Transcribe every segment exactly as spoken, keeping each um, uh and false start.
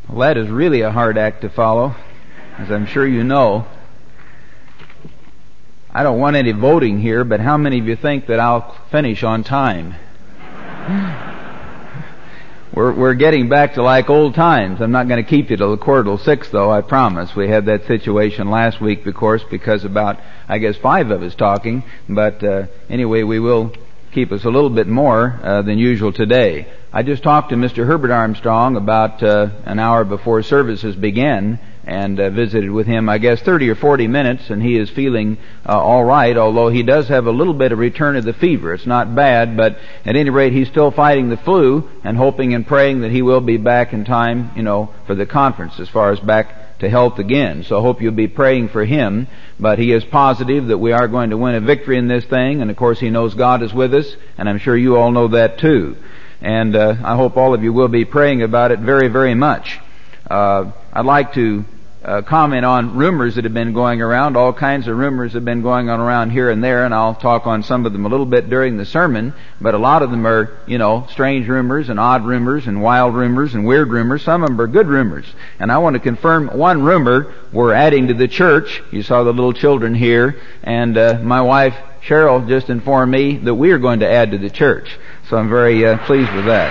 Well, that is really a hard act to follow, as I'm sure you know. I don't want any voting here, but how many of you think that I'll finish on time? We're, we're getting back to like old times. I'm not going to keep you till the quarter till six, though, I promise. We had that situation last week, of course, because about, I guess, five of us talking. But uh, anyway, we will keep us a little bit more uh, than usual today. I just talked to Mister Herbert Armstrong about uh, an hour before services began, and uh, visited with him, I guess, thirty or forty minutes, and he is feeling uh, all right, although he does have a little bit of return of the fever. It's not bad, but at any rate, he's still fighting the flu and hoping and praying that he will be back in time, you know, for the conference as far as back to health again. So I hope you'll be praying for him, but he is positive that we are going to win a victory in this thing, and of course he knows God is with us, and I'm sure you all know that too. And uh, I hope all of you will be praying about it very, very much. Uh, I'd like to uh, comment on rumors that have been going around. All kinds of rumors have been going on around here and there, and I'll talk on some of them a little bit during the sermon, but a lot of them are, you know, strange rumors and odd rumors and wild rumors and weird rumors. Some of them are good rumors. And I want to confirm one rumor we're adding to the church. You saw the little children here, and uh, my wife Cheryl just informed me that we are going to add to the church. So I'm very uh, pleased with that.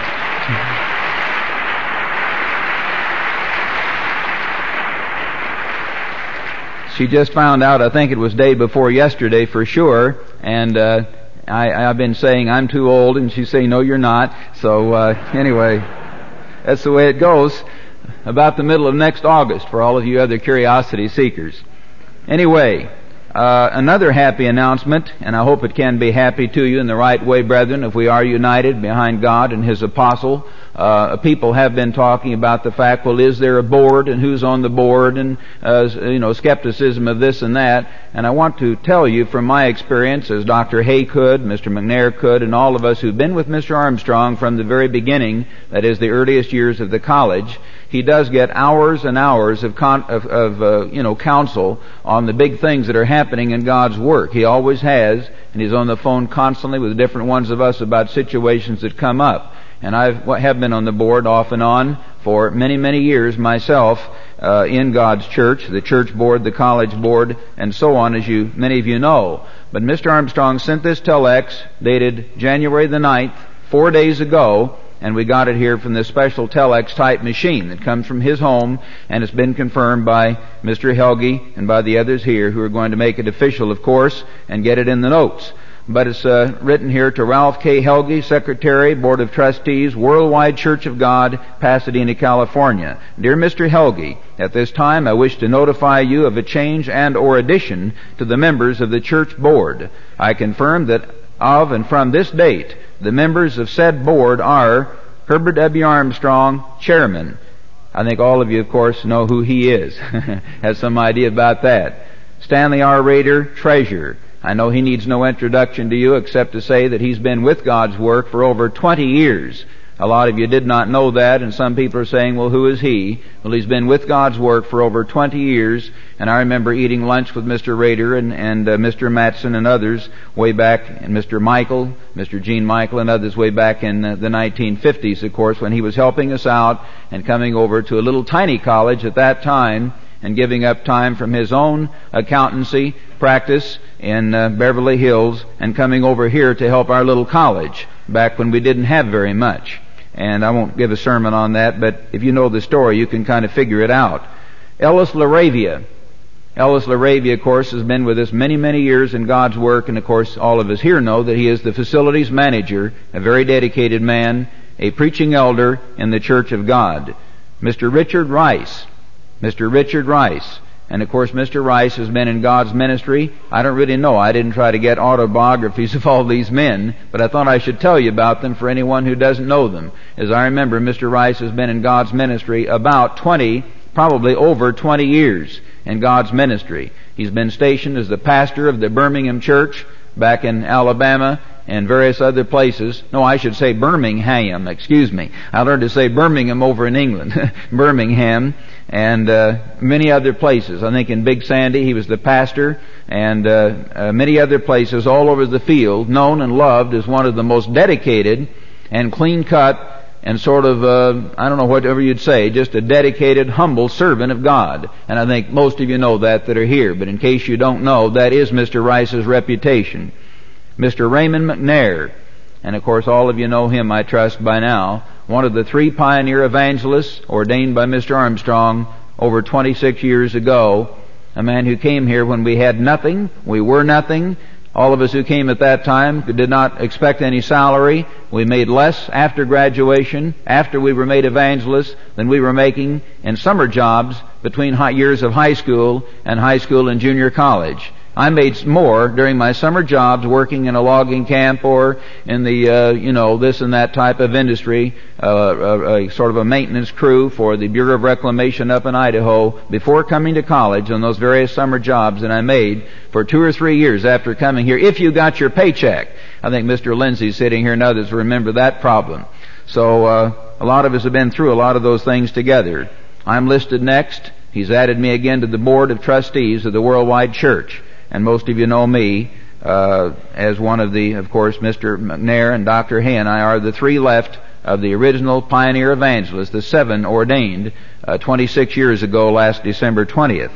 She just found out, I think it was day before yesterday for sure, and uh, I, I've been saying I'm too old, and she's saying, no, you're not. So uh, anyway, that's the way it goes. About the middle of next August for all of you other curiosity seekers. Anyway, Uh, another happy announcement, and I hope it can be happy to you in the right way, brethren, if we are united behind God and His apostle. Uh, people have been talking about the fact, well, is there a board, and who's on the board, and, uh, you know, skepticism of this and that. And I want to tell you from my experience, as Doctor Hay could, Mister McNair could, and all of us who've been with Mister Armstrong from the very beginning, that is the earliest years of the college, he does get hours and hours of, con- of, of uh, you know, counsel on the big things that are happening in God's work. He always has, and he's on the phone constantly with different ones of us about situations that come up. And I have been on the board off and on for many, many years myself uh, in God's church, the church board, the college board, and so on, as you many of you know. But Mister Armstrong sent this telex dated January the ninth, four days ago, and we got it here from this special telex type machine that comes from his home, and it's been confirmed by Mister Helge and by the others here who are going to make it official, of course, and get it in the notes. But it's uh, written here to Ralph K. Helge, Secretary, Board of Trustees, Worldwide Church of God, Pasadena, California. Dear Mister Helge, at this time I wish to notify you of a change and or addition to the members of the church board. I confirm that of and from this date, the members of said board are Herbert W. Armstrong, Chairman. I think all of you, of course, know who he is. Has some idea about that. Stanley R. Rader, Treasurer. I know he needs no introduction to you except to say that he's been with God's work for over twenty years. A lot of you did not know that, and some people are saying, well, who is he? Well, he's been with God's work for over twenty years, and I remember eating lunch with Mister Rader and, and uh, Mister Matson and others way back, and Mister Michael, Mister Gene Michael and others way back in uh, the nineteen fifties, of course, when he was helping us out and coming over to a little tiny college at that time and giving up time from his own accountancy practice in uh, Beverly Hills and coming over here to help our little college back when we didn't have very much. And I won't give a sermon on that, but if you know the story, you can kind of figure it out. Ellis LaRavia. Ellis LaRavia, of course, has been with us many, many years in God's work, and of course all of us here know that he is the facilities manager, a very dedicated man, a preaching elder in the Church of God. Mister Richard Rice. Mister Richard Rice. And of course Mister Rice has been in God's ministry. I don't really know. I didn't try to get autobiographies of all these men, but I thought I should tell you about them for anyone who doesn't know them. As I remember, Mister Rice has been in God's ministry about twenty, probably over twenty years in God's ministry. He's been stationed as the pastor of the Birmingham Church back in Alabama and various other places. No, I should say Birmingham, excuse me. I learned to say Birmingham over in England. Birmingham and uh, many other places. I think in Big Sandy he was the pastor, and uh, uh, many other places all over the field, known and loved as one of the most dedicated and clean-cut and sort of, uh, I don't know, whatever you'd say, just a dedicated, humble servant of God. And I think most of you know that that are here. But in case you don't know, that is Mister Rice's reputation. Mister Raymond McNair, and of course all of you know him, I trust, by now, one of the three pioneer evangelists ordained by Mister Armstrong over twenty-six years ago, a man who came here when we had nothing, we were nothing. All of us who came at that time did not expect any salary. We made less after graduation, after we were made evangelists, than we were making in summer jobs between high years of high school and high school and junior college. I made more during my summer jobs working in a logging camp or in the, uh, you know, this and that type of industry, uh, a, a sort of a maintenance crew for the Bureau of Reclamation up in Idaho before coming to college on those various summer jobs that I made for two or three years after coming here, if you got your paycheck. I think Mister Lindsay sitting here and others remember that problem. So uh, a lot of us have been through a lot of those things together. I'm listed next. He's added me again to the Board of Trustees of the Worldwide Church. And most of you know me uh, as one of the, of course, Mister McNair and Doctor Hay and I are the three left of the original pioneer evangelists, the seven ordained uh, twenty-six years ago, last December twentieth.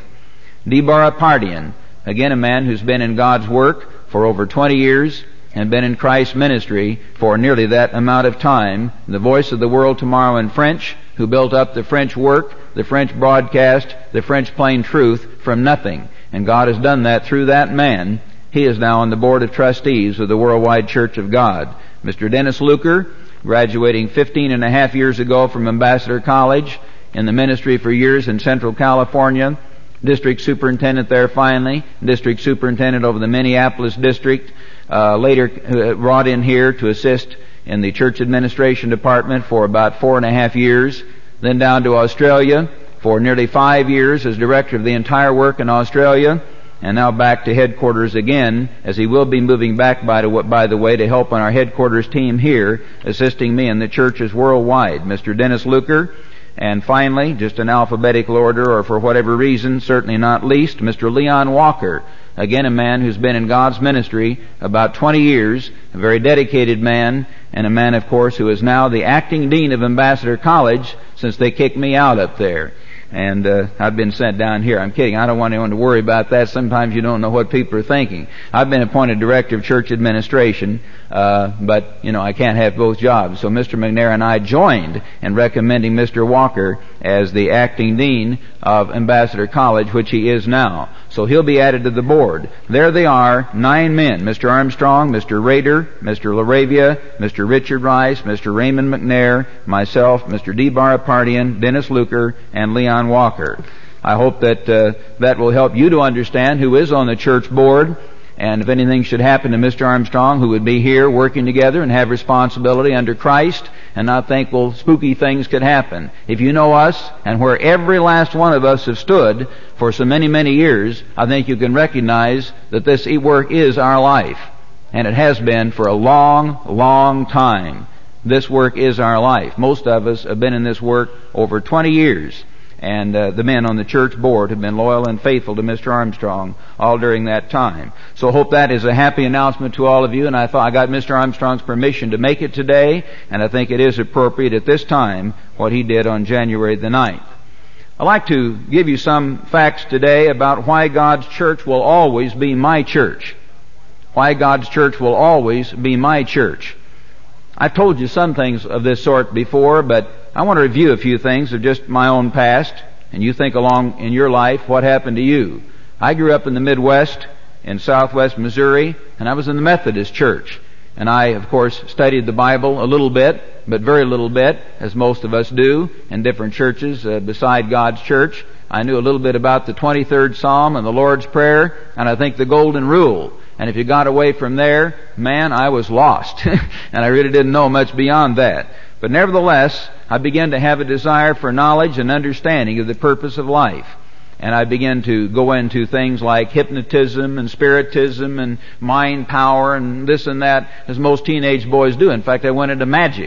Debar Apardian, again a man who's been in God's work for over twenty years and been in Christ's ministry for nearly that amount of time. The Voice of the World Tomorrow in French, who built up the French work, the French broadcast, the French plain truth from nothing. And God has done that through that man. He is now on the Board of Trustees of the Worldwide Church of God. Mister Dennis Luker, graduating fifteen and a half years ago from Ambassador College, in the ministry for years in Central California, district superintendent there finally, district superintendent over the Minneapolis district, uh, later uh, brought in here to assist in the church administration department for about four and a half years, then down to Australia for nearly five years as director of the entire work in Australia, and now back to headquarters again, as he will be moving back, by, to, by the way, to help on our headquarters team here, assisting me in the churches worldwide. Mister Dennis Luker, and finally, just in alphabetical order, or for whatever reason, certainly not least, Mister Leon Walker, again a man who's been in God's ministry about twenty years, a very dedicated man, and a man, of course, who is now the acting dean of Ambassador College since they kicked me out up there. And uh, I've been sent down here. I'm kidding. I don't want anyone to worry about that. Sometimes you don't know what people are thinking. I've been appointed director of church administration, uh, but, you know, I can't have both jobs. So Mister McNair and I joined in recommending Mister Walker as the acting dean of Ambassador College, which he is now. So he'll be added to the board. There they are, nine men. Mister Armstrong, Mister Rader, Mister LaRavia, Mister Richard Rice, Mister Raymond McNair, myself, Mister Debar Apardian, Dennis Luker, and Leon Walker. I hope that uh, that will help you to understand who is on the church board, and if anything should happen to Mister Armstrong, who would be here working together and have responsibility under Christ and not think, well, spooky things could happen. If you know us and where every last one of us have stood for so many, many years, I think you can recognize that this work is our life. And it has been for a long, long time. This work is our life. Most of us have been in this work over twenty years. And uh, the men on the church board have been loyal and faithful to Mister Armstrong all during that time. So I hope that is a happy announcement to all of you. And I thought I got Mister Armstrong's permission to make it today, and I think it is appropriate at this time what he did on January the ninth. I'd like to give you some facts today about why God's church will always be my church. Why God's church will always be my church. I've told you some things of this sort before, but I want to review a few things of just my own past, and you think along in your life what happened to you. I grew up in the Midwest, in southwest Missouri, and I was in the Methodist church. And I, of course, studied the Bible a little bit, but very little bit, as most of us do, in different churches uh, beside God's church. I knew a little bit about the twenty-third Psalm and the Lord's Prayer, and I think the Golden Rule. And if you got away from there, man, I was lost. And I really didn't know much beyond that. But nevertheless, I began to have a desire for knowledge and understanding of the purpose of life. And I began to go into things like hypnotism and spiritism and mind power and this and that, as most teenage boys do. In fact, I went into magic.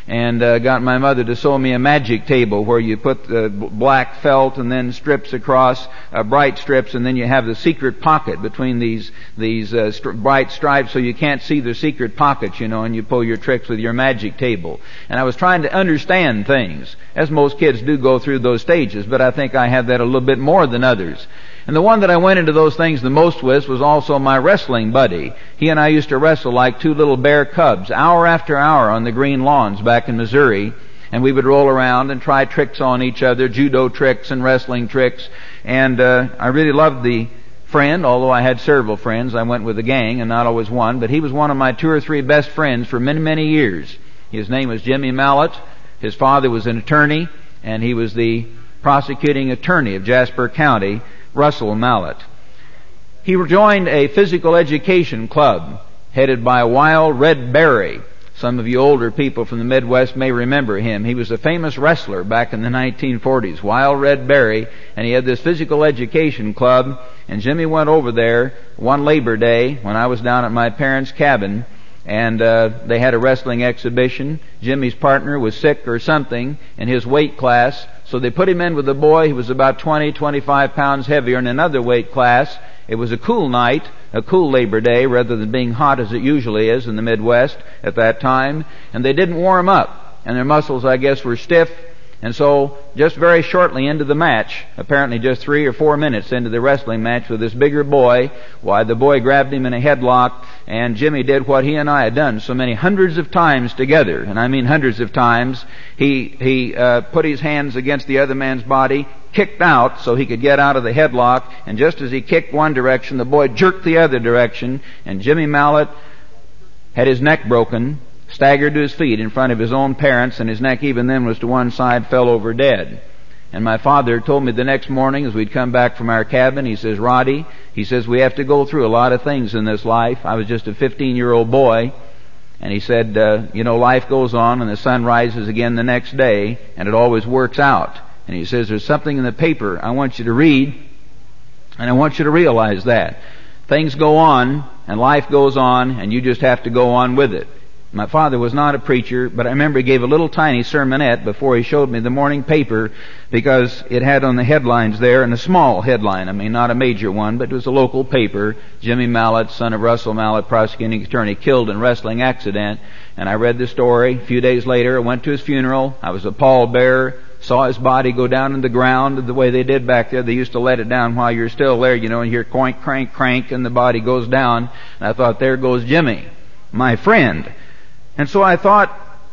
and uh, got my mother to sew me a magic table where you put the black felt and then strips across, uh, bright strips, and then you have the secret pocket between these these uh, st- bright stripes so you can't see the secret pockets, you know, and you pull your tricks with your magic table. And I was trying to understand things, as most kids do go through those stages, but I think I had that a little bit more than others. And the one that I went into those things the most with was also my wrestling buddy. He and I used to wrestle like two little bear cubs, hour after hour on the green lawns back in Missouri. And we would roll around and try tricks on each other, judo tricks and wrestling tricks. And uh, I really loved the friend, although I had several friends. I went with a gang and not always one, but he was one of my two or three best friends for many, many years. His name was Jimmy Mallett. His father was an attorney, and he was the prosecuting attorney of Jasper County, Russell Mallett. He joined a physical education club headed by Wild Red Berry. Some of you older people from the Midwest may remember him. He was a famous wrestler back in the nineteen forties, Wild Red Berry, and he had this physical education club, and Jimmy went over there one Labor Day when I was down at my parents' cabin, and uh, they had a wrestling exhibition. Jimmy's partner was sick or something in his weight class, so they put him in with a boy who was about twenty, twenty-five pounds heavier in another weight class. It was a cool night, a cool Labor Day, rather than being hot as it usually is in the Midwest at that time. And they didn't warm up, and their muscles, I guess, were stiff. And so, just very shortly into the match, apparently just three or four minutes into the wrestling match with this bigger boy, why, the boy grabbed him in a headlock, and Jimmy did what he and I had done so many hundreds of times together, and I mean hundreds of times. He, he uh, put his hands against the other man's body, kicked out so he could get out of the headlock, and just as he kicked one direction, the boy jerked the other direction, and Jimmy Mallett had his neck broken, staggered to his feet in front of his own parents, and his neck even then was to one side, fell over dead. And my father told me the next morning as we'd come back from our cabin, he says, Roddy, he says, we have to go through a lot of things in this life. I was just a fifteen-year-old boy, and he said, uh, you know, life goes on and the sun rises again the next day, and it always works out. And he says, there's something in the paper I want you to read, and I want you to realize that. Things go on, and life goes on, and you just have to go on with it. My father was not a preacher, but I remember he gave a little tiny sermonette before he showed me the morning paper, because it had on the headlines there, and a small headline, I mean not a major one, but it was a local paper, Jimmy Mallett, son of Russell Mallett, prosecuting attorney, killed in wrestling accident. And I read the story. A few days later, I went to his funeral. I was a pallbearer, saw his body go down in the ground the way they did back there. They used to let it down while you're still there, you know, and you hear crank, crank, crank, and the body goes down. And I thought, there goes Jimmy, my friend. And so I thought,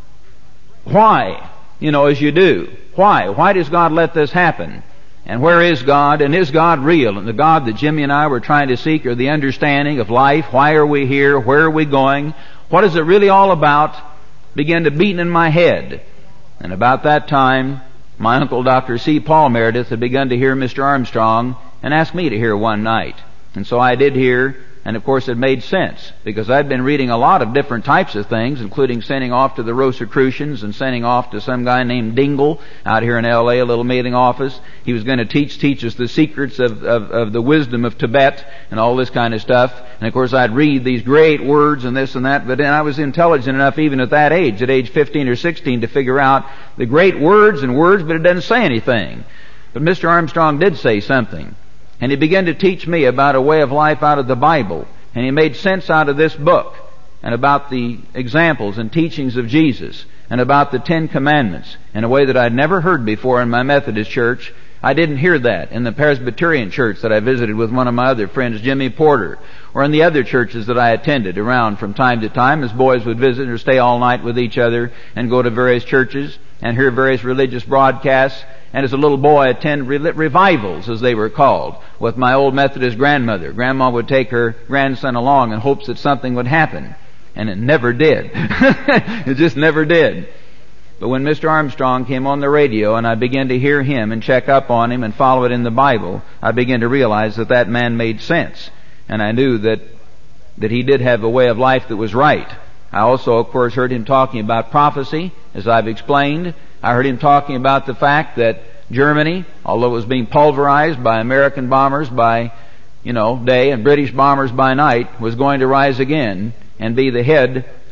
why? You know, as you do. Why? Why does God let this happen? And where is God? And is God real? And the God that Jimmy and I were trying to seek, or the understanding of life, why are we here? Where are we going? What is it really all about? Began to beat in my head. And about that time, my uncle Doctor C. Paul Meredith had begun to hear Mister Armstrong and asked me to hear one night. And so I did hear. And of course it made sense, because I'd been reading a lot of different types of things, including sending off to the Rosicrucians and sending off to some guy named Dingle out here in L A, a little mailing office. He was going to teach teach us the secrets of, of, of the wisdom of Tibet and all this kind of stuff. And of course I'd read these great words and this and that, but then I was intelligent enough even at that age, at age fifteen or sixteen, to figure out the great words and words, but it doesn't say anything. But Mister Armstrong did say something. And he began to teach me about a way of life out of the Bible. And he made sense out of this book, and about the examples and teachings of Jesus, and about the Ten Commandments, in a way that I'd never heard before in my Methodist church. I didn't hear that in the Presbyterian church that I visited with one of my other friends, Jimmy Porter, or in the other churches that I attended around from time to time as boys would visit or stay all night with each other and go to various churches and hear various religious broadcasts. And as a little boy, attend revivals, as they were called, with my old Methodist grandmother. Grandma would take her grandson along in hopes that something would happen. And it never did. It just never did. But when Mister Armstrong came on the radio and I began to hear him and check up on him and follow it in the Bible, I began to realize that that man made sense. And I knew that, that he did have a way of life that was right. I also, of course, heard him talking about prophecy, as I've explained. I heard him talking about the fact that Germany, although it was being pulverized by American bombers by, you know, day and British bombers by night, was going to rise again and be the head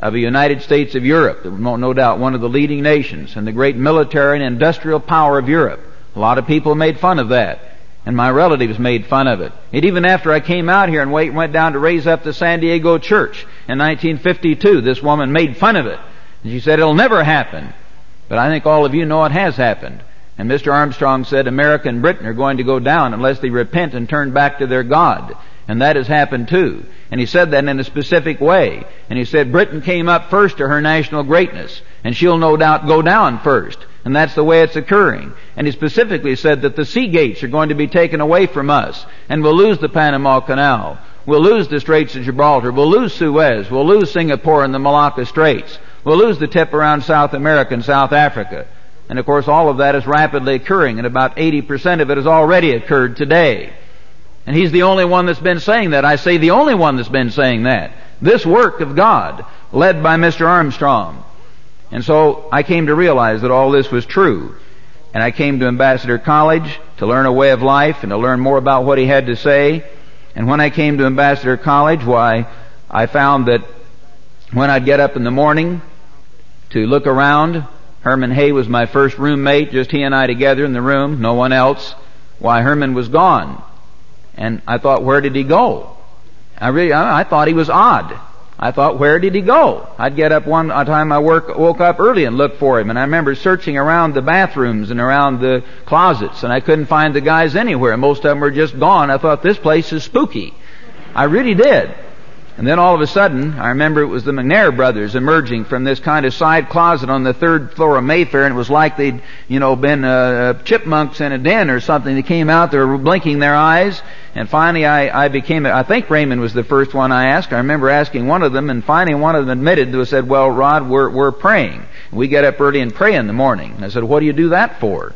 of the United States of Europe, no doubt one of the leading nations, and the great military and industrial power of Europe. A lot of people made fun of that, and my relatives made fun of it. And even after I came out here and went down to raise up the San Diego church in nineteen fifty-two, this woman made fun of it. And she said, it'll never happen. But I think all of you know it has happened. And Mister Armstrong said America and Britain are going to go down unless they repent and turn back to their God. And that has happened too. And he said that in a specific way. And he said Britain came up first to her national greatness, and she'll no doubt go down first. And that's the way it's occurring. And he specifically said that the sea gates are going to be taken away from us, and we'll lose the Panama Canal. We'll lose the Straits of Gibraltar. We'll lose Suez. We'll lose Singapore and the Malacca Straits. We'll lose the tip around South America and South Africa. And of course all of that is rapidly occurring, and about eighty percent of it has already occurred today. And he's the only one that's been saying that. I say the only one that's been saying that. This work of God, led by Mister Armstrong. And so I came to realize that all this was true. And I came to Ambassador College to learn a way of life and to learn more about what he had to say. And when I came to Ambassador College, why, I found that when I'd get up in the morning to look around, Herman Hay was my first roommate, just he and I together in the room, no one else. Why, Herman was gone. And I thought, where did he go? I really, I thought he was odd. I thought, where did he go? I'd get up one time I work, woke up early and looked for him, and I remember searching around the bathrooms and around the closets, and I couldn't find the guys anywhere. Most of them were just gone. I thought, this place is spooky. I really did. And then all of a sudden, I remember it was the McNair brothers emerging from this kind of side closet on the third floor of Mayfair, and it was like they'd, you know, been uh, chipmunks in a den or something. They came out, they were blinking their eyes, and finally I, I became, I think Raymond was the first one I asked. I remember asking one of them, and finally one of them admitted to us, said, well, Rod, we're, we're praying. We get up early and pray in the morning. And I said, what do you do that for?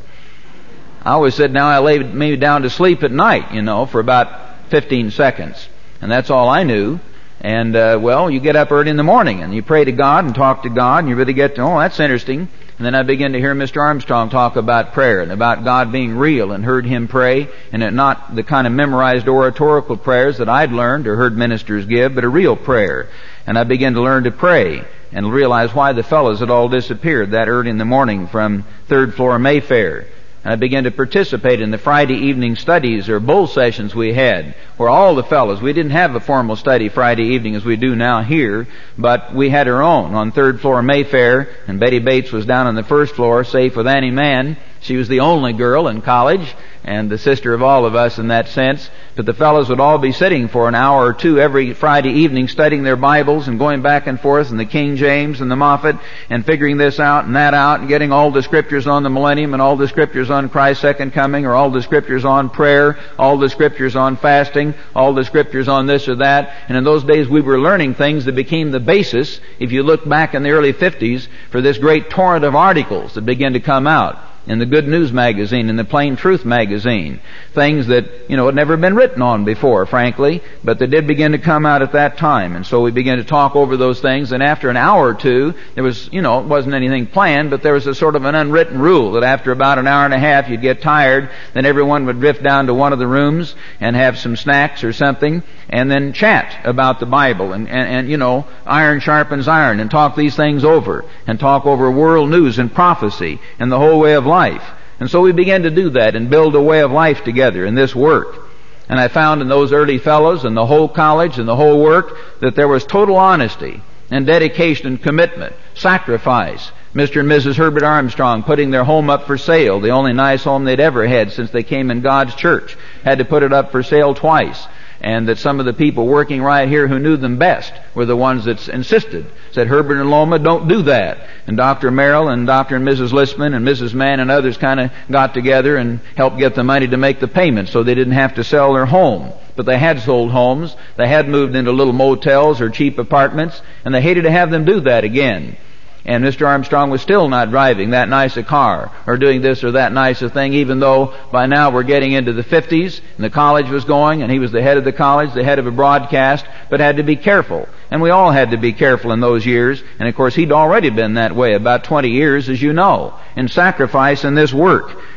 I always said, now I lay me down to sleep at night, you know, for about fifteen seconds. And that's all I knew. And, uh, well, you get up early in the morning and you pray to God and talk to God, and you really get to, oh, that's interesting. And then I began to hear Mister Armstrong talk about prayer and about God being real, and heard him pray, and it not the kind of memorized oratorical prayers that I'd learned or heard ministers give, but a real prayer. And I began to learn to pray and realize why the fellows had all disappeared that early in the morning from third floor Mayfair. And I began to participate in the Friday evening studies or bull sessions we had, where all the fellows, we didn't have a formal study Friday evening as we do now here, but we had our own on third floor Mayfair, and Betty Bates was down on the first floor, safe with Annie Mann. She was the only girl in college, and the sister of all of us in that sense. But the fellows would all be sitting for an hour or two every Friday evening studying their Bibles and going back and forth in the King James and the Moffat and figuring this out and that out and getting all the scriptures on the millennium and all the scriptures on Christ's second coming, or all the scriptures on prayer, all the scriptures on fasting, all the scriptures on this or that. And in those days we were learning things that became the basis, if you look back in the early fifties, for this great torrent of articles that began to come out in the Good News magazine, in the Plain Truth magazine. Things that, you know, had never been written on before, frankly, but they did begin to come out at that time. And so we began to talk over those things, and after an hour or two, there was, you know, it wasn't anything planned, but there was a sort of an unwritten rule that after about an hour and a half you'd get tired, then everyone would drift down to one of the rooms and have some snacks or something, and then chat about the Bible, and, and, and you know, iron sharpens iron, and talk these things over, and talk over world news and prophecy and the whole way of life. Life. And so we began to do that and build a way of life together in this work. And I found in those early fellows and the whole college and the whole work that there was total honesty and dedication and commitment, sacrifice. Mister and Missus Herbert Armstrong putting their home up for sale, the only nice home they'd ever had since they came in God's church, had to put it up for sale twice. And that some of the people working right here who knew them best were the ones that insisted. Said, Herbert and Loma, don't do that. And Doctor Merrill and Doctor and Missus Listman and Missus Mann and others kind of got together and helped get the money to make the payments so they didn't have to sell their home. But they had sold homes. They had moved into little motels or cheap apartments, and they hated to have them do that again. And Mister Armstrong was still not driving that nice a car or doing this or that nice a thing, even though by now we're getting into the fifties and the college was going, and he was the head of the college, the head of a broadcast, but had to be careful. And we all had to be careful in those years. And of course he'd already been that way about twenty years, as you know, in sacrifice in this work.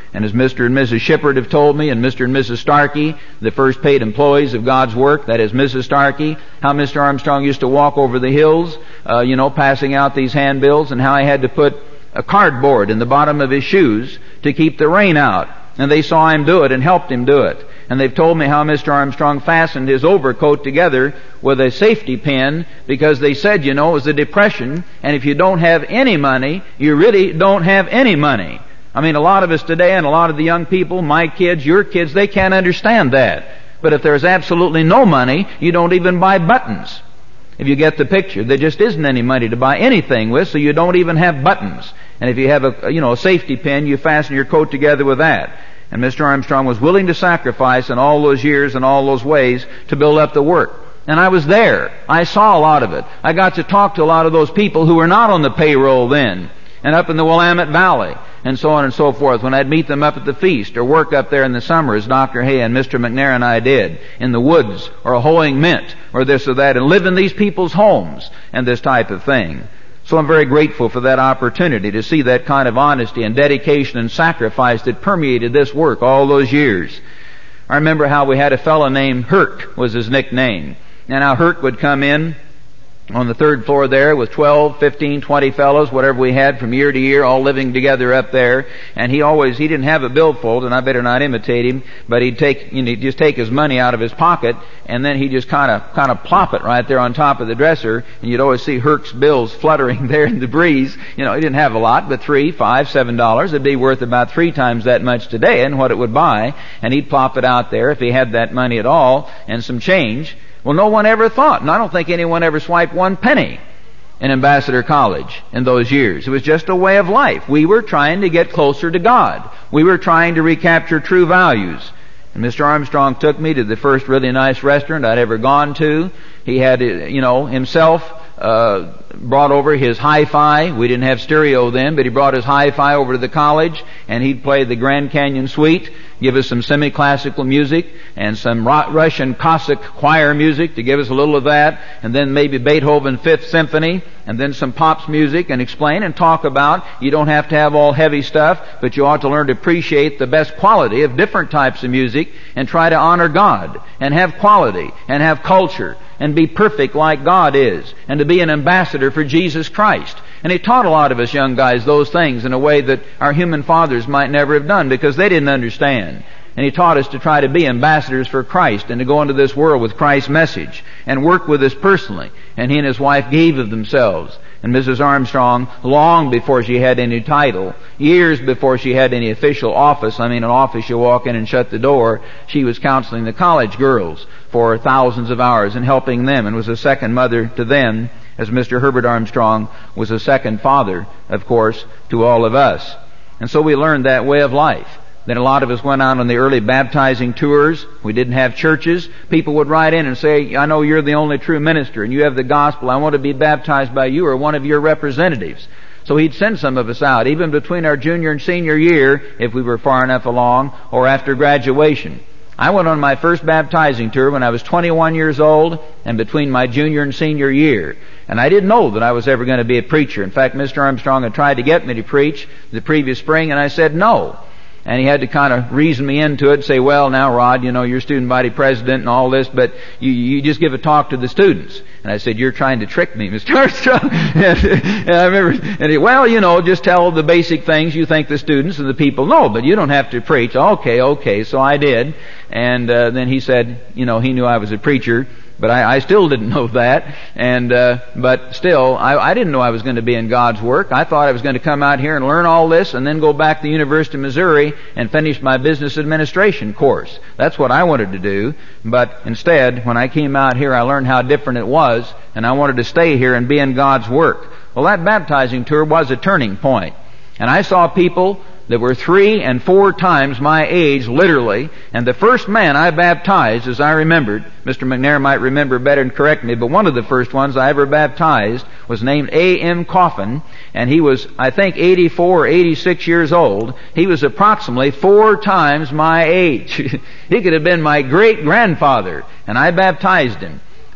And as Mister and Missus Shippard have told me, and Mister and Missus Starkey, the first paid employees of God's work, that is Missus Starkey, how Mister Armstrong used to walk over the hills, uh, you know, passing out these handbills, and how he had to put a cardboard in the bottom of his shoes to keep the rain out. And they saw him do it and helped him do it. And they've told me how Mister Armstrong fastened his overcoat together with a safety pin because they said, you know, it was a depression, and if you don't have any money, you really don't have any money. I mean, a lot of us today and a lot of the young people, my kids, your kids, they can't understand that. But if there's absolutely no money, you don't even buy buttons. If you get the picture, there just isn't any money to buy anything with, so you don't even have buttons. And if you have a, you know, a safety pin, you fasten your coat together with that. And Mister Armstrong was willing to sacrifice in all those years and all those ways to build up the work. And I was there. I saw a lot of it. I got to talk to a lot of those people who were not on the payroll then, and up in the Willamette Valley, and so on and so forth, when I'd meet them up at the feast, or work up there in the summer, as Doctor Hay and Mister McNair and I did, in the woods, or hoeing mint, or this or that, and live in these people's homes, and this type of thing. So I'm very grateful for that opportunity to see that kind of honesty and dedication and sacrifice that permeated this work all those years. I remember how we had a fellow named Hurt, was his nickname. And how Hurt would come in on the third floor there with twelve, fifteen, twenty fellows, whatever we had from year to year, all living together up there. And he always, he didn't have a billfold, and I better not imitate him, but he'd take, you know, he'd just take his money out of his pocket, and then he'd just kind of, kind of plop it right there on top of the dresser, and you'd always see Herc's bills fluttering there in the breeze. You know, he didn't have a lot, but three, five, seven dollars. It'd be worth about three times that much today and what it would buy, and he'd plop it out there if he had that money at all, and some change. Well, no one ever thought, and I don't think anyone ever swiped one penny in Ambassador College in those years. It was just a way of life. We were trying to get closer to God. We were trying to recapture true values. And Mister Armstrong took me to the first really nice restaurant I'd ever gone to. He had, you know, himself uh brought over his hi-fi. We didn't have stereo then, but he brought his hi-fi over to the college, and he'd play the Grand Canyon Suite, give us some semi-classical music and some Russian Cossack choir music to give us a little of that, and then maybe Beethoven Fifth Symphony, and then some pops music, and explain and talk about you don't have to have all heavy stuff, but you ought to learn to appreciate the best quality of different types of music and try to honor God and have quality and have culture and be perfect like God is, and to be an ambassador for Jesus Christ. And he taught a lot of us young guys those things in a way that our human fathers might never have done because they didn't understand. And he taught us to try to be ambassadors for Christ and to go into this world with Christ's message and work with us personally. And he and his wife gave of themselves. And Missus Armstrong, long before she had any title, years before she had any official office, I mean an office you walk in and shut the door, she was counseling the college girls for thousands of hours and helping them, and was a second mother to them, as Mister Herbert Armstrong was a second father, of course, to all of us. And so we learned that way of life. Then a lot of us went out on the early baptizing tours. We didn't have churches. People would write in and say, I know you're the only true minister and you have the gospel. I want to be baptized by you or one of your representatives. So he'd send some of us out, even between our junior and senior year, if we were far enough along, or after graduation. I went on my first baptizing tour when I was twenty-one years old and between my junior and senior year. And I didn't know that I was ever going to be a preacher. In fact, Mister Armstrong had tried to get me to preach the previous spring, and I said no. And he had to kind of reason me into it and say, well, now, Rod, you know, you're student body president and all this, but you, you just give a talk to the students. And I said, you're trying to trick me, Mister Armstrong. And I remember, and he, well, you know, just tell the basic things you think the students and the people know, but you don't have to preach. Okay, okay. So I did. And uh, then he said, you know, he knew I was a preacher. But I, I still didn't know that, and uh, but still, I, I didn't know I was going to be in God's work. I thought I was going to come out here and learn all this, and then go back to the University of Missouri and finish my business administration course. That's what I wanted to do. But instead, when I came out here, I learned how different it was, and I wanted to stay here and be in God's work. Well, that baptizing tour was a turning point, and I saw people that were three and four times my age, literally. And the first man I baptized, as I remembered, Mister McNair might remember better and correct me, but one of the first ones I ever baptized was named A M Coffin, and he was, I think, eighty-four or eighty-six years old. He was approximately four times my age. He could have been my great-grandfather, and I baptized him.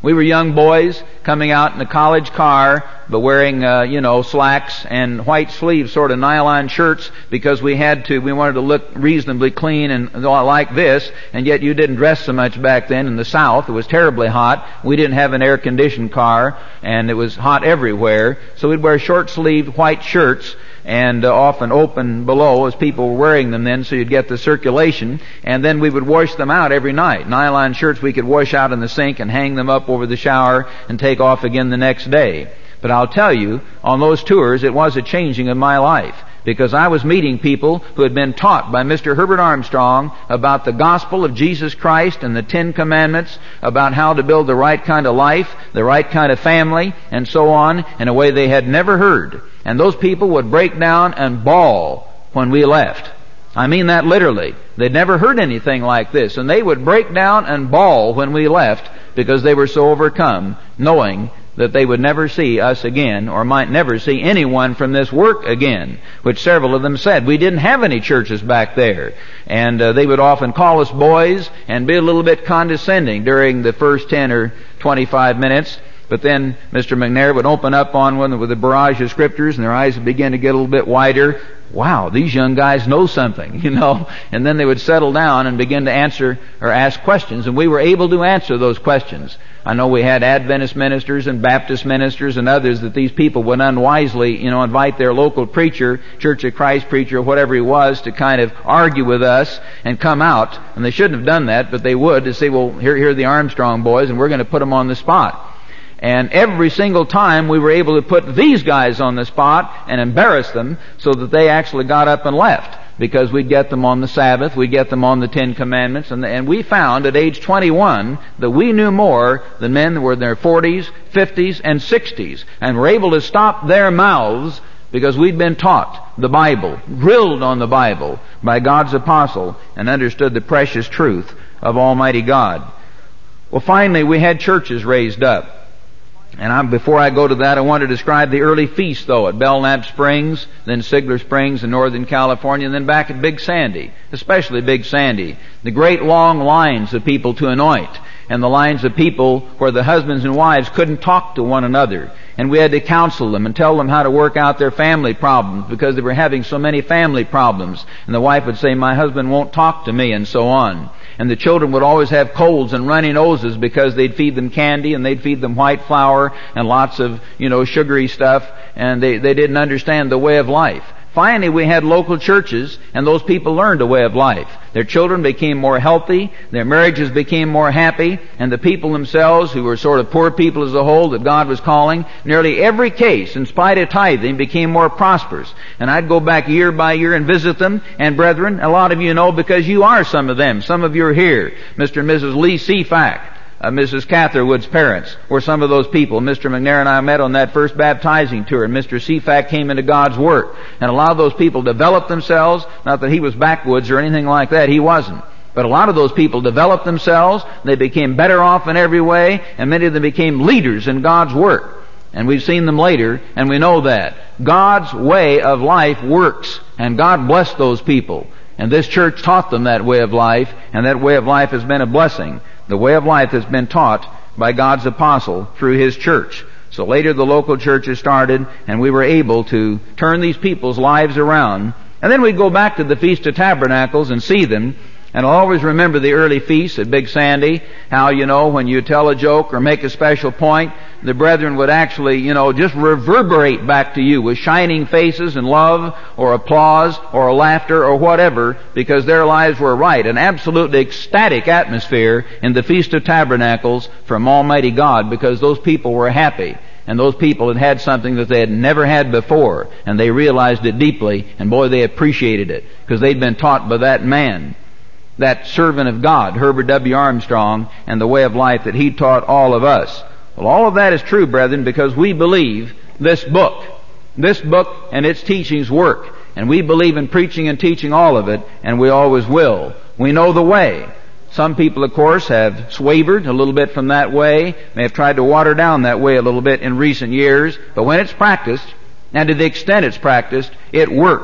We were young boys coming out in a college car, but wearing, uh, you know, slacks and white sleeves, sort of nylon shirts, because we had to, we wanted to look reasonably clean and like this, and yet you didn't dress so much back then in the South. It was terribly hot. We didn't have an air-conditioned car, and it was hot everywhere. So we'd wear short-sleeved white shirts, and uh, often open below as people were wearing them then, so you'd get the circulation, and then we would wash them out every night. Nylon shirts we could wash out in the sink and hang them up over the shower and take off again the next day. But I'll tell you, on those tours, it was a changing of my life, because I was meeting people who had been taught by Mister Herbert Armstrong about the gospel of Jesus Christ and the Ten Commandments, about how to build the right kind of life, the right kind of family, and so on, in a way they had never heard. And those people would break down and bawl when we left. I mean that literally. They'd never heard anything like this, and they would break down and bawl when we left because they were so overcome, knowing that they would never see us again, or might never see anyone from this work again, which several of them said. We didn't have any churches back there, and uh, they would often call us boys and be a little bit condescending during the first ten or twenty-five minutes. But then Mister McNair would open up on one with a barrage of scriptures, and their eyes would begin to get a little bit wider. Wow, these young guys know something, you know. And then they would settle down and begin to answer or ask questions, and we were able to answer those questions. I know we had Adventist ministers and Baptist ministers and others that these people would unwisely, you know, invite their local preacher, Church of Christ preacher, or whatever he was, to kind of argue with us and come out. And they shouldn't have done that, but they would, to say, well, here, here are the Armstrong boys, and we're going to put them on the spot. And every single time we were able to put these guys on the spot and embarrass them so that they actually got up and left, because we'd get them on the Sabbath, we'd get them on the Ten Commandments, and, the, and we found at age twenty-one that we knew more than men that were in their forties, fifties, and sixties, and were able to stop their mouths because we'd been taught the Bible, drilled on the Bible by God's apostle, and understood the precious truth of Almighty God. Well, finally, we had churches raised up. And I'm, before I go to that, I want to describe the early feast, though, at Belknap Springs, then Sigler Springs in Northern California, and then back at Big Sandy, especially Big Sandy. The great long lines of people to anoint, and the lines of people where the husbands and wives couldn't talk to one another. And we had to counsel them and tell them how to work out their family problems, because they were having so many family problems. And the wife would say, my husband won't talk to me, and so on. And the children would always have colds and runny noses because they'd feed them candy and they'd feed them white flour and lots of, you know, sugary stuff, and they, they didn't understand the way of life. Finally, we had local churches, and those people learned a way of life. Their children became more healthy, their marriages became more happy, and the people themselves, who were sort of poor people as a whole that God was calling, nearly every case, in spite of tithing, became more prosperous. And I'd go back year by year and visit them, and brethren, a lot of you know because you are some of them. Some of you are here. Mister and Missus Lee Cefac. Uh, Missus Catherwood's parents were some of those people. Mister McNair and I met on that first baptizing tour, and Mister Cefac came into God's work. And a lot of those people developed themselves, not that he was backwoods or anything like that, he wasn't. But a lot of those people developed themselves, they became better off in every way, and many of them became leaders in God's work. And we've seen them later, and we know that. God's way of life works, and God blessed those people. And this church taught them that way of life, and that way of life has been a blessing. The way of life has been taught by God's apostle through His church. So later the local churches started, and we were able to turn these people's lives around. And then we'd go back to the Feast of Tabernacles and see them. And I'll always remember the early feasts at Big Sandy, how, you know, when you tell a joke or make a special point, the brethren would actually, you know, just reverberate back to you with shining faces and love or applause or laughter or whatever, because their lives were right. An absolutely ecstatic atmosphere in the Feast of Tabernacles from Almighty God, because those people were happy. And those people had had something that they had never had before, and they realized it deeply, and boy, they appreciated it, because they'd been taught by that man, that servant of God, Herbert W. Armstrong, and the way of life that he taught all of us. Well, all of that is true, brethren, because we believe this book. This book and its teachings work. And we believe in preaching and teaching all of it, and we always will. We know the way. Some people, of course, have swavered a little bit from that way. They have tried to water down that way a little bit in recent years. But when it's practiced, and to the extent it's practiced, it works.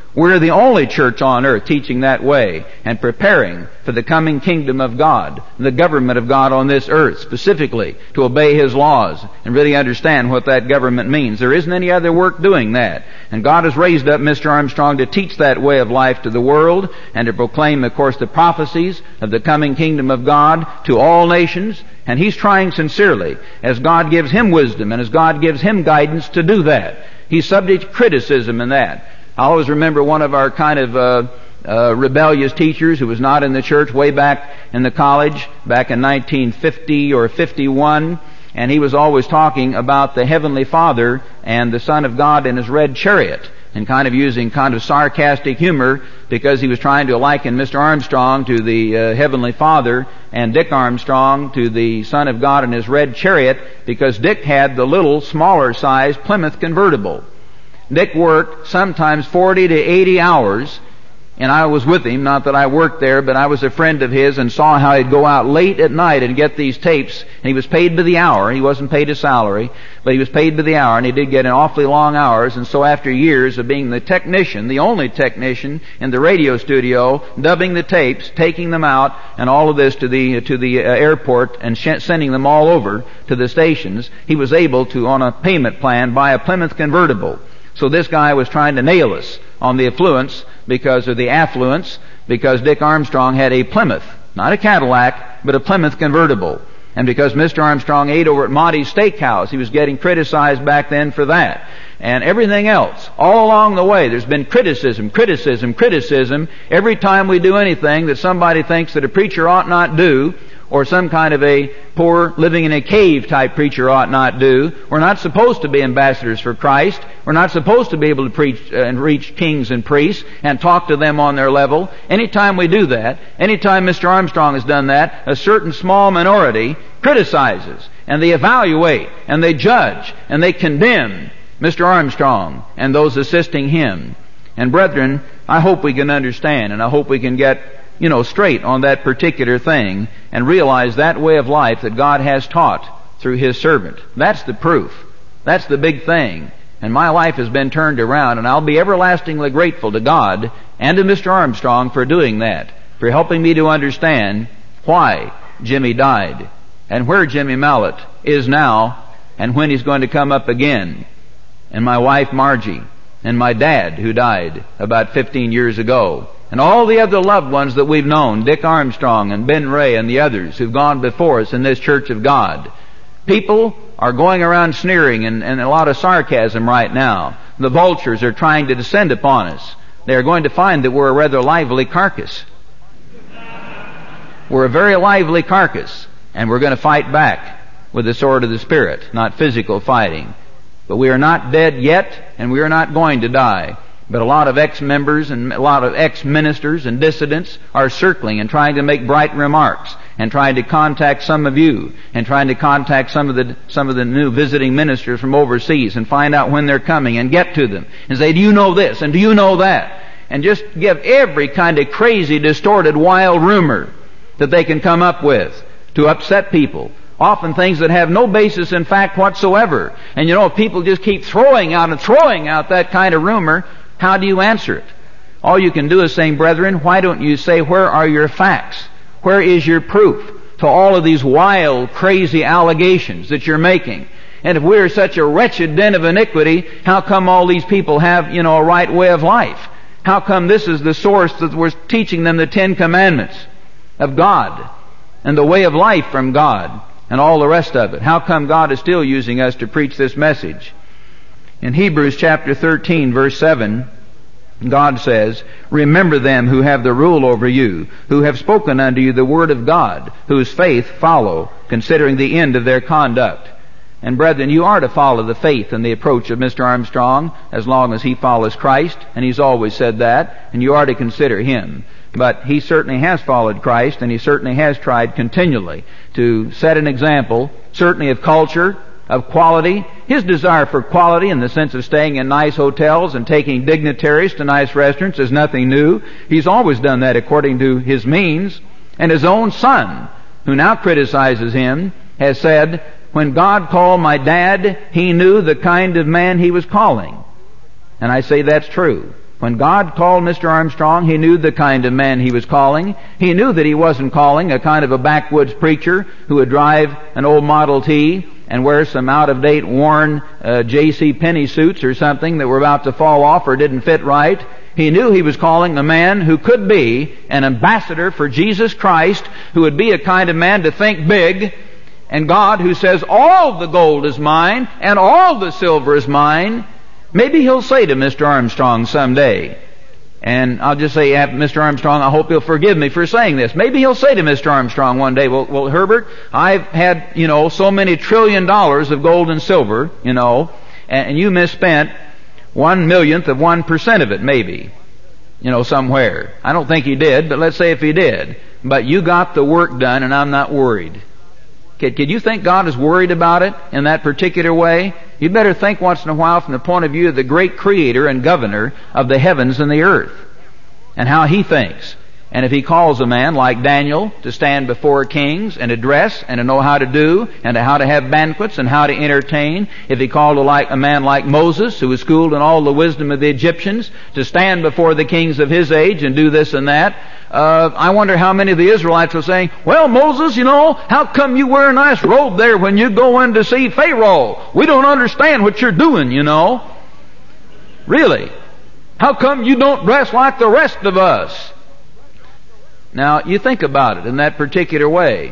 We're the only church on earth teaching that way and preparing for the coming kingdom of God, the government of God on this earth, specifically to obey His laws and really understand what that government means. There isn't any other work doing that. And God has raised up Mister Armstrong to teach that way of life to the world and to proclaim, of course, the prophecies of the coming kingdom of God to all nations. And he's trying sincerely, as God gives him wisdom and as God gives him guidance, to do that. He's subject to criticism in that. I always remember one of our kind of uh, uh, rebellious teachers who was not in the church way back in the college, back in nineteen fifty or fifty-one, and he was always talking about the Heavenly Father and the Son of God in His red chariot, and kind of using kind of sarcastic humor because he was trying to liken Mister Armstrong to the uh, Heavenly Father and Dick Armstrong to the Son of God in His red chariot, because Dick had the little smaller size Plymouth convertible. Dick worked sometimes forty to eighty hours, and I was with him, not that I worked there, but I was a friend of his and saw how he'd go out late at night and get these tapes, and he was paid by the hour. He wasn't paid a salary, but he was paid by the hour, and he did get an awfully long hours. And so after years of being the technician, the only technician in the radio studio, dubbing the tapes, taking them out, and all of this to the to the uh, airport and sh- sending them all over to the stations, he was able to, on a payment plan, buy a Plymouth convertible. So this guy was trying to nail us on the affluence because of the affluence, because Dick Armstrong had a Plymouth, not a Cadillac, but a Plymouth convertible. And because Mister Armstrong ate over at Monty's Steakhouse, he was getting criticized back then for that. And everything else, all along the way, there's been criticism, criticism, criticism. Every time we do anything that somebody thinks that a preacher ought not do, or some kind of a poor living in a cave type preacher ought not do. We're not supposed to be ambassadors for Christ. We're not supposed to be able to preach and reach kings and priests and talk to them on their level. Anytime we do that, anytime Mister Armstrong has done that, a certain small minority criticizes, and they evaluate, and they judge, and they condemn Mister Armstrong and those assisting him. And brethren, I hope we can understand, and I hope we can get you know, straight on that particular thing and realize that way of life that God has taught through His servant. That's the proof. That's the big thing. And my life has been turned around, and I'll be everlastingly grateful to God and to Mister Armstrong for doing that, for helping me to understand why Jimmy died and where Jimmy Mallett is now and when he's going to come up again. And my wife Margie and my dad, who died about fifteen years ago. And all the other loved ones that we've known, Dick Armstrong and Ben Ray and the others who've gone before us in this church of God. People are going around sneering and, and a lot of sarcasm right now. The vultures are trying to descend upon us. They're going to find that we're a rather lively carcass. We're a very lively carcass, and we're going to fight back with the sword of the Spirit, not physical fighting. But we are not dead yet, and we are not going to die. But a lot of ex-members and a lot of ex-ministers and dissidents are circling and trying to make bright remarks and trying to contact some of you and trying to contact some of the some of the new visiting ministers from overseas and find out when they're coming and get to them and say, do you know this and do you know that? And just give every kind of crazy, distorted, wild rumor that they can come up with to upset people. Often things that have no basis in fact whatsoever. And you know, if people just keep throwing out and throwing out that kind of rumor, how do you answer it? All you can do is say, brethren, why don't you say, where are your facts? Where is your proof to all of these wild, crazy allegations that you're making? And if we're such a wretched den of iniquity, how come all these people have, you know, a right way of life? How come this is the source that we're teaching them the Ten Commandments of God and the way of life from God and all the rest of it? How come God is still using us to preach this message? In Hebrews chapter thirteen, verse seven, God says, remember them who have the rule over you, who have spoken unto you the word of God, whose faith follow, considering the end of their conduct. And brethren, you are to follow the faith and the approach of Mister Armstrong as long as he follows Christ, and he's always said that, and you are to consider him. But he certainly has followed Christ, and he certainly has tried continually to set an example, certainly of culture, of quality. His desire for quality in the sense of staying in nice hotels and taking dignitaries to nice restaurants is nothing new. He's always done that according to his means. And his own son, who now criticizes him, has said, when God called my dad, he knew the kind of man he was calling. And I say that's true. When God called Mister Armstrong, He knew the kind of man He was calling. He knew that He wasn't calling a kind of a backwoods preacher who would drive an old Model T and wear some out-of-date worn uh, J C Penney suits or something that were about to fall off or didn't fit right. He knew He was calling a man who could be an ambassador for Jesus Christ, who would be a kind of man to think big. And God, who says, all the gold is mine and all the silver is mine, maybe He'll say to Mister Armstrong someday, and I'll just say, Mister Armstrong, I hope you'll forgive me for saying this. Maybe He'll say to Mister Armstrong one day, well, well, Herbert, I've had, you know, so many trillion dollars of gold and silver, you know, and you misspent one millionth of one percent of it, maybe, you know, somewhere. I don't think He did, but let's say if He did. But you got the work done, and I'm not worried. Could, could you think God is worried about it in that particular way? You better think once in a while from the point of view of the great Creator and Governor of the heavens and the earth, and how He thinks. And if He calls a man like Daniel to stand before kings and address and to know how to do and to how to have banquets and how to entertain, if He called a, like, a man like Moses, who was schooled in all the wisdom of the Egyptians, to stand before the kings of his age and do this and that, uh, I wonder how many of the Israelites were saying, well, Moses, you know, how come you wear a nice robe there when you go in to see Pharaoh? We don't understand what you're doing, you know. Really? How come you don't dress like the rest of us? Now, you think about it in that particular way.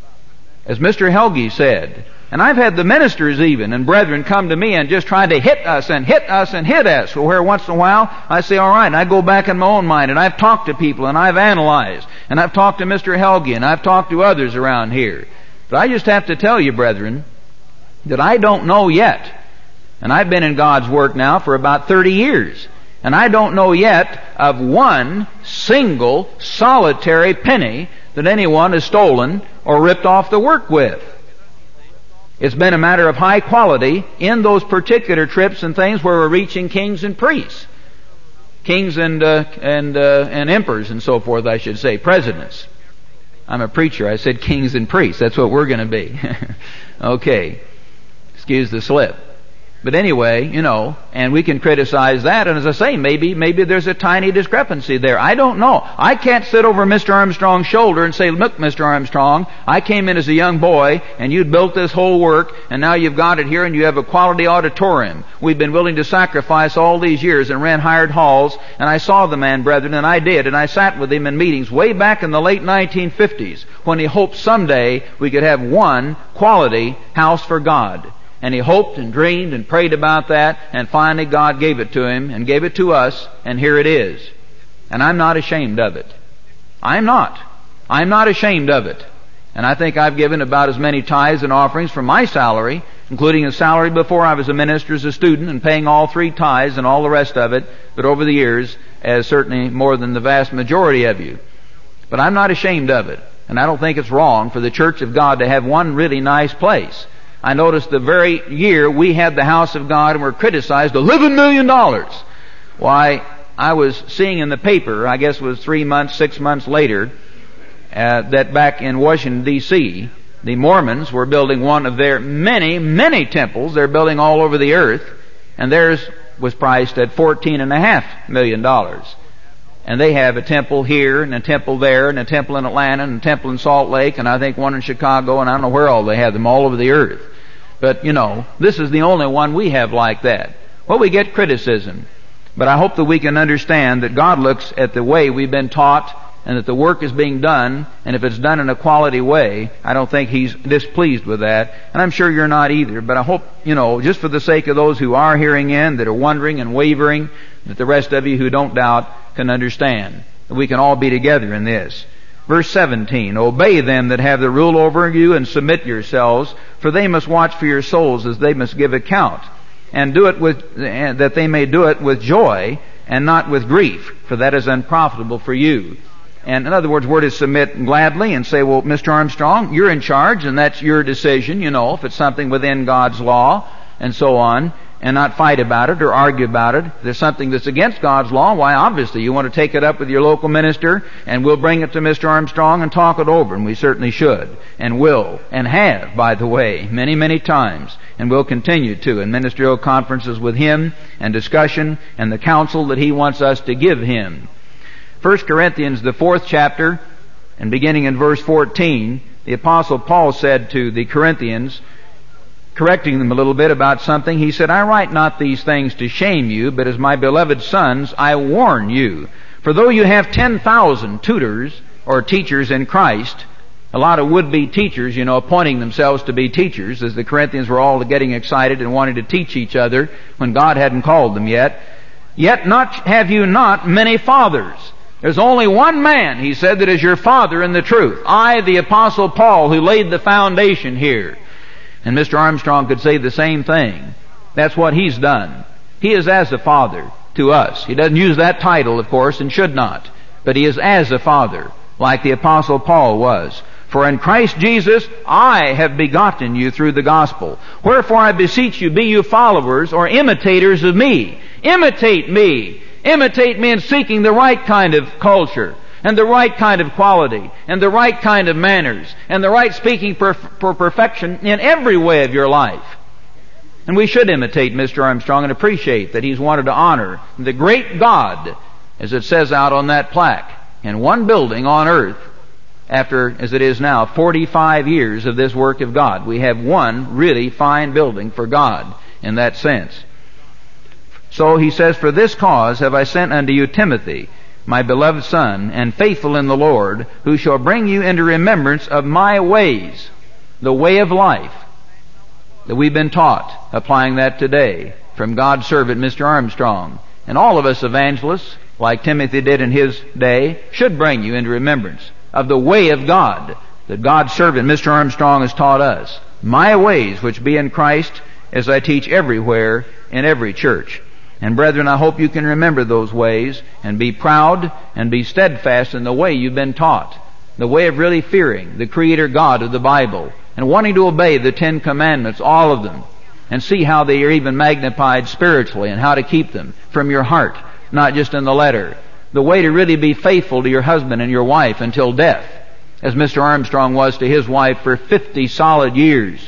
As Mister Helge said, and I've had the ministers even and brethren come to me and just try to hit us and hit us and hit us. Well, where once in a while I say, all right, and I go back in my own mind and I've talked to people and I've analyzed and I've talked to Mister Helge and I've talked to others around here. But I just have to tell you, brethren, that I don't know yet. And I've been in God's work now for about thirty years. And I don't know yet of one single solitary penny that anyone has stolen or ripped off the work with. It's been a matter of high quality in those particular trips and things where we're reaching kings and priests. Kings and, uh, and, uh, and emperors and so forth, I should say. Presidents. I'm a preacher. I said kings and priests. That's what we're going to be. Okay. Excuse the slip. But anyway, you know, and we can criticize that, and as I say, maybe maybe there's a tiny discrepancy there. I don't know. I can't sit over Mister Armstrong's shoulder and say, look, Mister Armstrong, I came in as a young boy, and you'd built this whole work, and now you've got it here, and you have a quality auditorium. We've been willing to sacrifice all these years and rent hired halls, and I saw the man, brethren, and I did, and I sat with him in meetings way back in the late nineteen fifties, when he hoped someday we could have one quality house for God. And he hoped and dreamed and prayed about that, and finally God gave it to him and gave it to us, and here it is. And I'm not ashamed of it. I'm not. I'm not ashamed of it. And I think I've given about as many tithes and offerings from my salary, including a salary before I was a minister as a student, and paying all three tithes and all the rest of it, but over the years, as certainly more than the vast majority of you. But I'm not ashamed of it. And I don't think it's wrong for the Church of God to have one really nice place. I noticed the very year we had the house of God and were criticized eleven million dollars. Why, I was seeing in the paper, I guess it was three months, six months later, uh, that back in Washington, D C, the Mormons were building one of their many, many temples they're building all over the earth, and theirs was priced at fourteen and a half million dollars. And they have a temple here, and a temple there, and a temple in Atlanta, and a temple in Salt Lake, and I think one in Chicago, and I don't know where all they have them, all over the earth. But, you know, this is the only one we have like that. Well, we get criticism. But I hope that we can understand that God looks at the way we've been taught, and that the work is being done, and if it's done in a quality way, I don't think He's displeased with that. And I'm sure you're not either. But I hope, you know, just for the sake of those who are hearing in, that are wondering and wavering, that the rest of you who don't doubt can understand that we can all be together in this. Verse seventeen, obey them that have the rule over you and submit yourselves, for they must watch for your souls as they must give account, and do it with, that they may do it with joy and not with grief, for that is unprofitable for you. And in other words, we're to submit gladly and say, well, Mister Armstrong, you're in charge and that's your decision, you know, if it's something within God's law and so on. and not fight about it or argue about it. If there's something that's against God's law, why obviously you want to take it up with your local minister, and we'll bring it to Mister Armstrong and talk it over, and we certainly should, and will, and have, by the way, many, many times, and will continue to in ministerial conferences with him, and discussion, and the counsel that he wants us to give him. First Corinthians, the fourth chapter, and beginning in verse fourteen, the Apostle Paul said to the Corinthians, correcting them a little bit about something, he said, I write not these things to shame you, but as my beloved sons, I warn you. For though you have ten thousand tutors or teachers in Christ, a lot of would-be teachers, you know, appointing themselves to be teachers, as the Corinthians were all getting excited and wanting to teach each other when God hadn't called them yet, yet not have you not many fathers. There's only one man, he said, that is your father in the truth. I, the Apostle Paul, who laid the foundation here. And Mister Armstrong could say the same thing. That's what he's done. He is as a father to us. He doesn't use that title, of course, and should not. But he is as a father, like the Apostle Paul was. For in Christ Jesus I have begotten you through the gospel. Wherefore I beseech you, be you followers or imitators of me. Imitate me. Imitate me in seeking the right kind of culture, and the right kind of quality, and the right kind of manners, and the right speaking for, for perfection in every way of your life. And we should imitate Mister Armstrong and appreciate that he's wanted to honor the great God, as it says out on that plaque, in one building on earth, after, as it is now, forty-five years of this work of God. We have one really fine building for God in that sense. So he says, for this cause have I sent unto you Timothy, my beloved son, and faithful in the Lord, who shall bring you into remembrance of my ways, the way of life that we've been taught, applying that today from God's servant Mister Armstrong. And all of us evangelists, like Timothy did in his day, should bring you into remembrance of the way of God that God's servant Mister Armstrong has taught us. My ways which be in Christ, as I teach everywhere in every church. And brethren, I hope you can remember those ways and be proud and be steadfast in the way you've been taught. The way of really fearing the Creator God of the Bible and wanting to obey the Ten Commandments, all of them, and see how they are even magnified spiritually and how to keep them from your heart, not just in the letter. The way to really be faithful to your husband and your wife until death, as Mister Armstrong was to his wife for fifty solid years.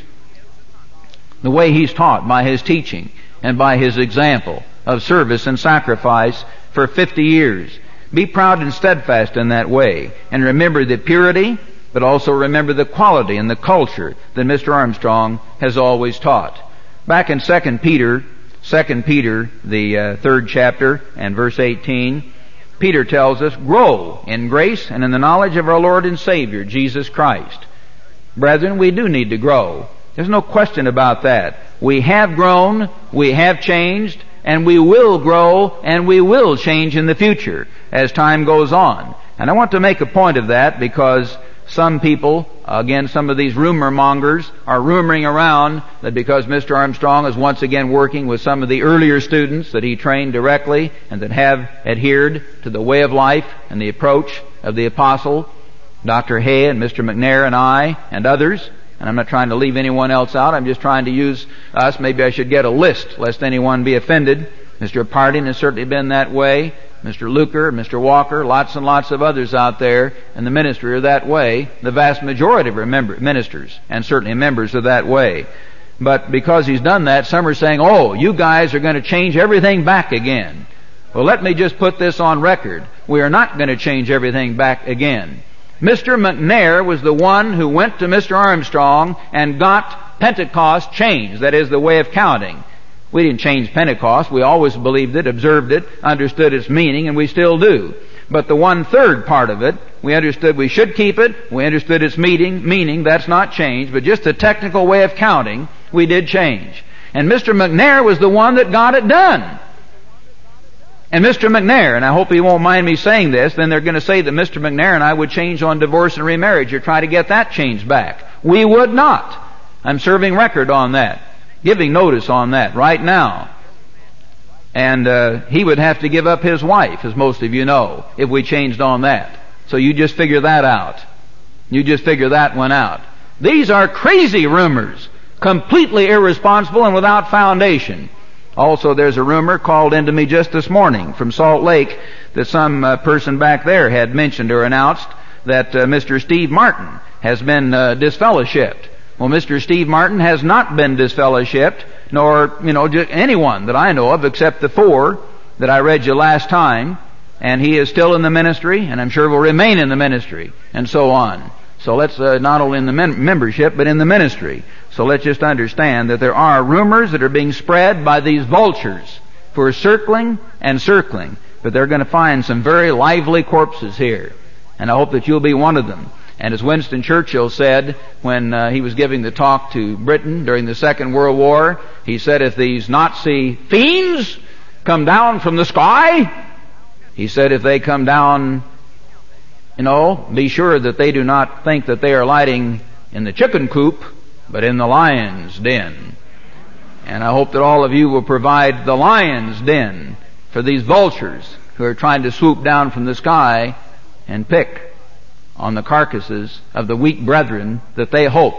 The way he's taught by his teaching and by his example of service and sacrifice for fifty years. Be proud and steadfast in that way, and remember the purity, but also remember the quality and the culture that Mister Armstrong has always taught. Back in Second Peter, Second Peter, the uh, third chapter, and verse eighteen, Peter tells us, grow in grace and in the knowledge of our Lord and Savior, Jesus Christ. Brethren, we do need to grow. There's no question about that. We have grown, we have changed, and we will grow, and we will change in the future as time goes on. And I want to make a point of that because some people, again, some of these rumor mongers are rumoring around that because Mister Armstrong is once again working with some of the earlier students that he trained directly and that have adhered to the way of life and the approach of the apostle, Doctor Hay and Mister McNair and I and others, and I'm not trying to leave anyone else out, I'm just trying to use us. Maybe I should get a list lest anyone be offended. Mister Parding has certainly been that way. Mister Luker, Mister Walker, lots and lots of others out there in the ministry are that way. The vast majority of our member, ministers and certainly members are that way. But because he's done that, some are saying, oh, you guys are going to change everything back again. Well, let me just put this on record. We are not going to change everything back again. Mister McNair was the one who went to Mister Armstrong and got Pentecost changed. That is the way of counting. We didn't change Pentecost. We always believed it, observed it, understood its meaning, and we still do. But the one-third part of it, we understood we should keep it. We understood its meaning. Meaning, that's not changed. But just the technical way of counting, we did change. And Mister McNair was the one that got it done. And Mister McNair, and I hope he won't mind me saying this, then they're going to say that Mister McNair and I would change on divorce and remarriage or try to get that changed back. We would not. I'm serving record on that. Giving notice on that right now. And uh, he would have to give up his wife, as most of you know, if we changed on that. So you just figure that out. You just figure that one out. These are crazy rumors, completely irresponsible and without foundation. Also, there's a rumor called into me just this morning from Salt Lake that some uh, person back there had mentioned or announced that uh, Mister Steve Martin has been uh, disfellowshipped. Well, Mister Steve Martin has not been disfellowshipped, nor, you know, just anyone that I know of except the four that I read you last time, and he is still in the ministry, and I'm sure will remain in the ministry, and so on. So let's, uh, not only in the mem- membership, but in the ministry. So let's just understand that there are rumors that are being spread by these vultures who are circling and circling, but they're going to find some very lively corpses here, and I hope that you'll be one of them. And as Winston Churchill said when uh, he was giving the talk to Britain during the Second World War, he said, if these Nazi fiends come down from the sky, he said, if they come down, you know, be sure that they do not think that they are lighting in the chicken coop, but in the lion's den. And I hope that all of you will provide the lion's den for these vultures who are trying to swoop down from the sky and pick on the carcasses of the weak brethren that they hope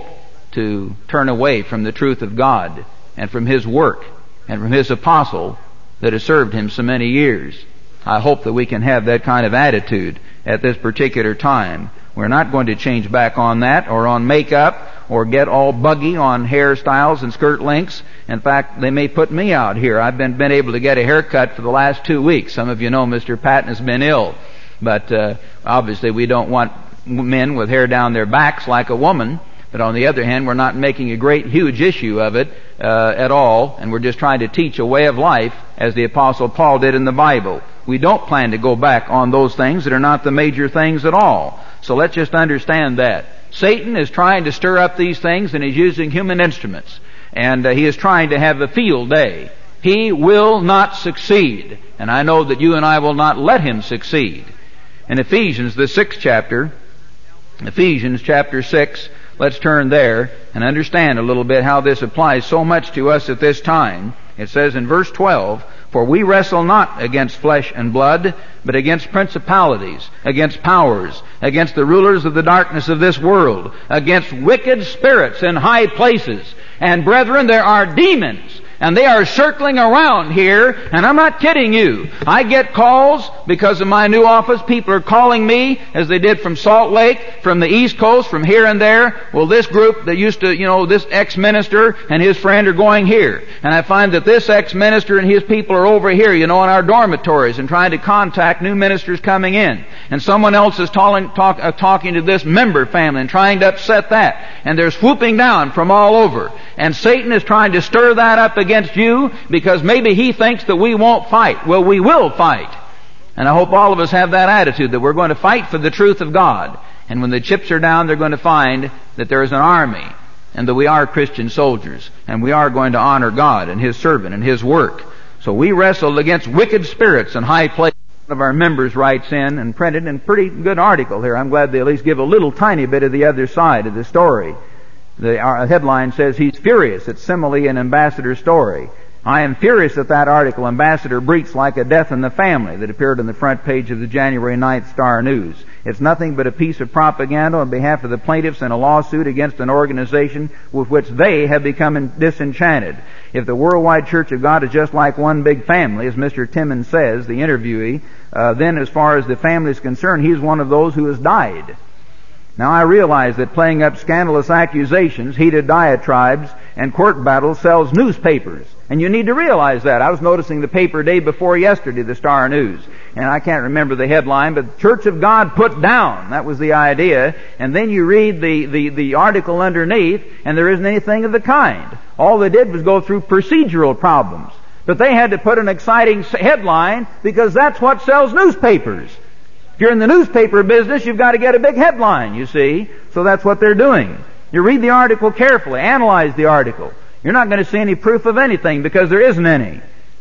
to turn away from the truth of God and from His work and from His apostle that has served Him so many years. I hope that we can have that kind of attitude at this particular time. We're not going to change back on that or on makeup or get all buggy on hairstyles and skirt lengths. In fact, they may put me out here. I've been, been able to get a haircut for the last two weeks. Some of you know Mister Patton has been ill. But uh, obviously we don't want men with hair down their backs like a woman. But on the other hand, we're not making a great, huge issue of it uh, at all. And we're just trying to teach a way of life as the Apostle Paul did in the Bible. We don't plan to go back on those things that are not the major things at all. So let's just understand that. Satan is trying to stir up these things, and he's using human instruments. And uh, he is trying to have a field day. He will not succeed. And I know that you and I will not let him succeed. In Ephesians, the sixth chapter, Ephesians chapter six, let's turn there and understand a little bit how this applies so much to us at this time. It says in verse twelve, for we wrestle not against flesh and blood, but against principalities, against powers, against the rulers of the darkness of this world, against wicked spirits in high places. And brethren, there are demons, and they are circling around here, and I'm not kidding you. I get calls because of my new office. People are calling me, as they did from Salt Lake, from the East Coast, from here and there. Well, this group that used to, you know, this ex-minister and his friend are going here. And I find that this ex-minister and his people are over here, you know, in our dormitories and trying to contact new ministers coming in. And someone else is talk, talk, uh, talking to this member family and trying to upset that. And they're swooping down from all over. And Satan is trying to stir that up against you because maybe he thinks that we won't fight. Well, we will fight. And I hope all of us have that attitude that we're going to fight for the truth of God. And when the chips are down, they're going to find that there is an army and that we are Christian soldiers and we are going to honor God and His servant and His work. So we wrestle against wicked spirits in high places. One of our members writes in and printed a pretty good article here. I'm glad they at least give a little tiny bit of the other side of the story. The headline says, he's furious at simile and ambassador story. I am furious at that article, Ambassador Breach Like a Death in the Family, that appeared on the front page of the January ninth Star News. It's nothing but a piece of propaganda on behalf of the plaintiffs in a lawsuit against an organization with which they have become disenchanted. If the Worldwide Church of God is just like one big family, as Mister Timmons says, the interviewee, uh, then as far as the family is concerned, he's one of those who has died. Now I realize that playing up scandalous accusations, heated diatribes, and court battles sells newspapers. And you need to realize that. I was noticing the paper day before yesterday, the Star News. And I can't remember the headline, but Church of God put down. That was the idea. And then you read the, the, the article underneath, and there isn't anything of the kind. All they did was go through procedural problems. But they had to put an exciting headline because that's what sells newspapers. If you're in the newspaper business, you've got to get a big headline, you see. So that's what they're doing. You read the article carefully, analyze the article. You're not going to see any proof of anything because there isn't any.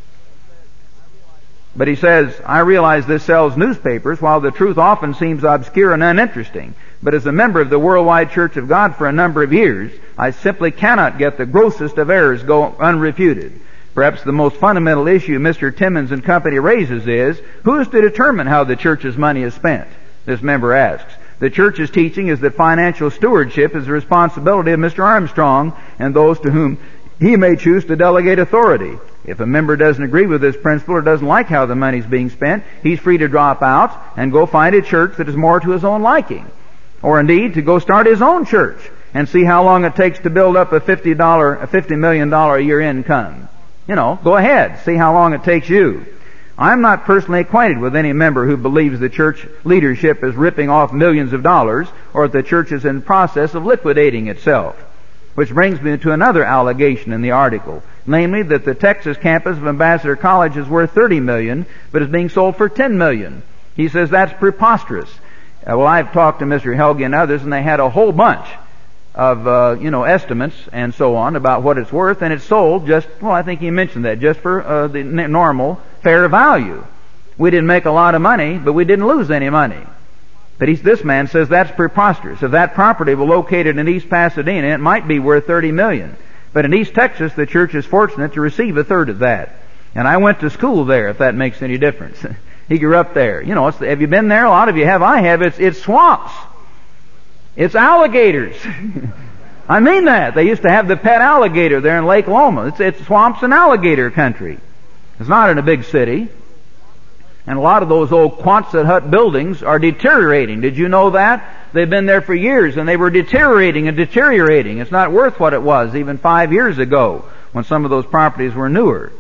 But he says, I realize this sells newspapers, while the truth often seems obscure and uninteresting. But as a member of the Worldwide Church of God for a number of years, I simply cannot get the grossest of errors go unrefuted. Perhaps the most fundamental issue Mister Timmons and company raises is, who is to determine how the church's money is spent? This member asks. The church's teaching is that financial stewardship is the responsibility of Mister Armstrong and those to whom He may choose to delegate authority. If a member doesn't agree with this principle or doesn't like how the money's being spent, he's free to drop out and go find a church that is more to his own liking. Or indeed, to go start his own church and see how long it takes to build up a fifty dollar, a fifty million dollar a year income. You know, go ahead, see how long it takes you. I'm not personally acquainted with any member who believes the church leadership is ripping off millions of dollars or that the church is in the process of liquidating itself. Which brings me to another allegation in the article, namely that the Texas campus of Ambassador College is worth thirty million dollars but is being sold for ten million dollars. He says that's preposterous. Uh, well, I've talked to Mister Helge and others, and they had a whole bunch of, uh, you know, estimates and so on about what it's worth, and it's sold just, well, I think he mentioned that, just for uh, the n- normal fair value. We didn't make a lot of money, but we didn't lose any money. But he's, this man says that's preposterous. If that property were located in East Pasadena, it might be worth thirty million dollars. But in East Texas, the church is fortunate to receive a third of that. And I went to school there, if that makes any difference. He grew up there. You know, it's, have you been there? A lot of you have. I have. It's, it's swamps. It's alligators. I mean that. They used to have the pet alligator there in Lake Loma. It's, it's swamps and alligator country. It's not in a big city. And a lot of those old Quonset hut buildings are deteriorating. Did you know that? They've been there for years and they were deteriorating and deteriorating. It's not worth what it was even five years ago when some of those properties were newer.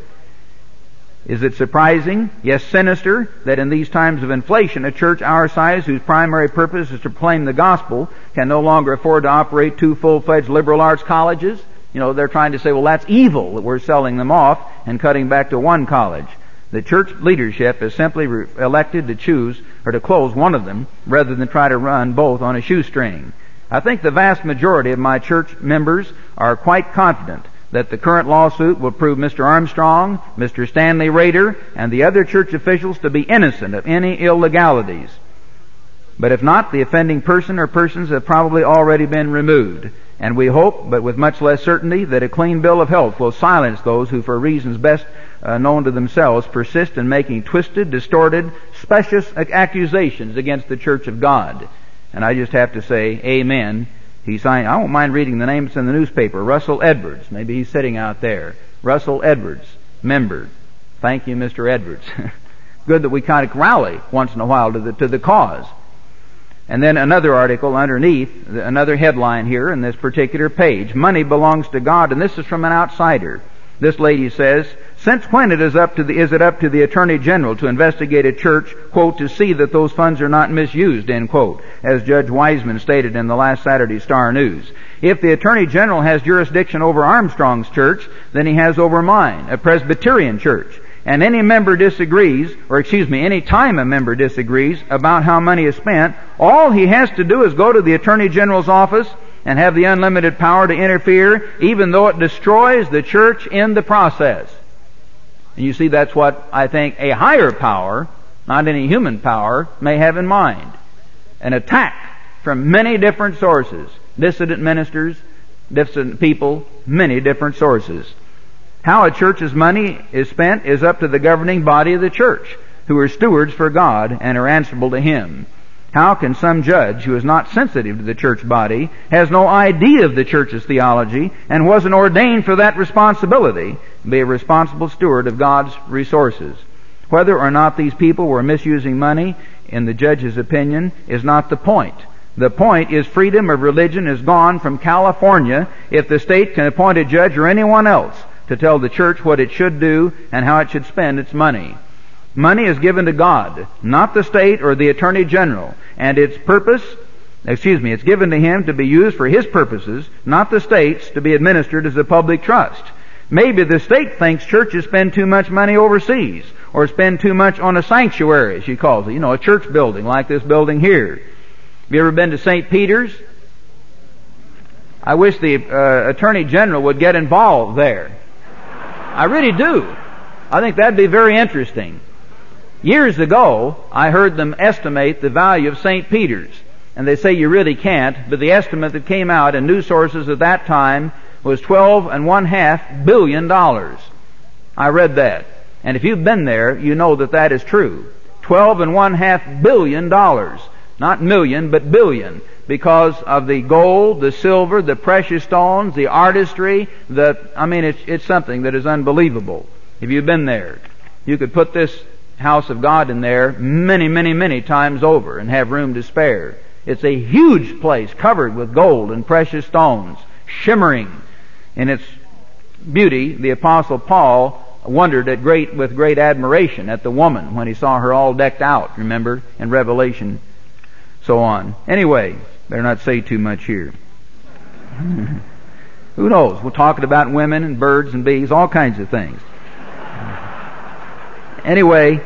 Is it surprising, yes sinister, that in these times of inflation a church our size, whose primary purpose is to proclaim the gospel, can no longer afford to operate two full-fledged liberal arts colleges? You know, they're trying to say, well, that's evil that we're selling them off and cutting back to one college. The church leadership is simply re- elected to choose or to close one of them rather than try to run both on a shoestring. I think the vast majority of my church members are quite confident that the current lawsuit will prove Mister Armstrong, Mister Stanley Rader, and the other church officials to be innocent of any illegalities. But if not, the offending person or persons have probably already been removed. And we hope, but with much less certainty, that a clean bill of health will silence those who, for reasons best uh, known to themselves, persist in making twisted, distorted, specious accusations against the Church of God. And I just have to say, amen. He signed, I won't mind reading the names in the newspaper. Russell Edwards. Maybe he's sitting out there. Russell Edwards, member. Thank you, Mister Edwards. Good that we kind of rally once in a while to the, to the cause. And then another article underneath, another headline here in this particular page. Money belongs to God, and this is from an outsider. This lady says, since when it is up to the, is it up to the Attorney General to investigate a church, quote, to see that those funds are not misused, end quote, as Judge Wiseman stated in the last Saturday's Star News. If the Attorney General has jurisdiction over Armstrong's church, then he has over mine, a Presbyterian church. And any member disagrees, or excuse me, any time a member disagrees about how money is spent, all he has to do is go to the Attorney General's office and have the unlimited power to interfere, even though it destroys the church in the process. And you see, that's what I think a higher power, not any human power, may have in mind. An attack from many different sources, dissident ministers, dissident people, many different sources. How a church's money is spent is up to the governing body of the church, who are stewards for God and are answerable to Him. How can some judge who is not sensitive to the church body, has no idea of the church's theology, and wasn't ordained for that responsibility, be a responsible steward of God's resources? Whether or not these people were misusing money, in the judge's opinion, is not the point. The point is freedom of religion is gone from California if the state can appoint a judge or anyone else to tell the church what it should do and how it should spend its money. Money is given to God, not the state or the Attorney General, and its purpose, excuse me, it's given to Him to be used for His purposes, not the state's to be administered as a public trust. Maybe the state thinks churches spend too much money overseas, or spend too much on a sanctuary, she calls it, you know, a church building like this building here. Have you ever been to Saint Peter's? I wish the uh, Attorney General would get involved there. I really do. I think that'd be very interesting. Years ago, I heard them estimate the value of Saint Peter's. And they say you really can't, but the estimate that came out in news sources at that time was twelve and one half billion dollars. I read that. And if you've been there, you know that that is true. Twelve and one half billion dollars. Not million, but billion. Because of the gold, the silver, the precious stones, the artistry, the, I mean, it's, it's something that is unbelievable. If you've been there, you could put this house of God in there many, many, many times over and have room to spare. It's a huge place covered with gold and precious stones, shimmering in its beauty. The Apostle Paul wondered at great, with great admiration at the woman when he saw her all decked out, remember, in Revelation, so on. Anyway, better not say too much here. Who knows? We're talking about women and birds and bees, all kinds of things. Anyway,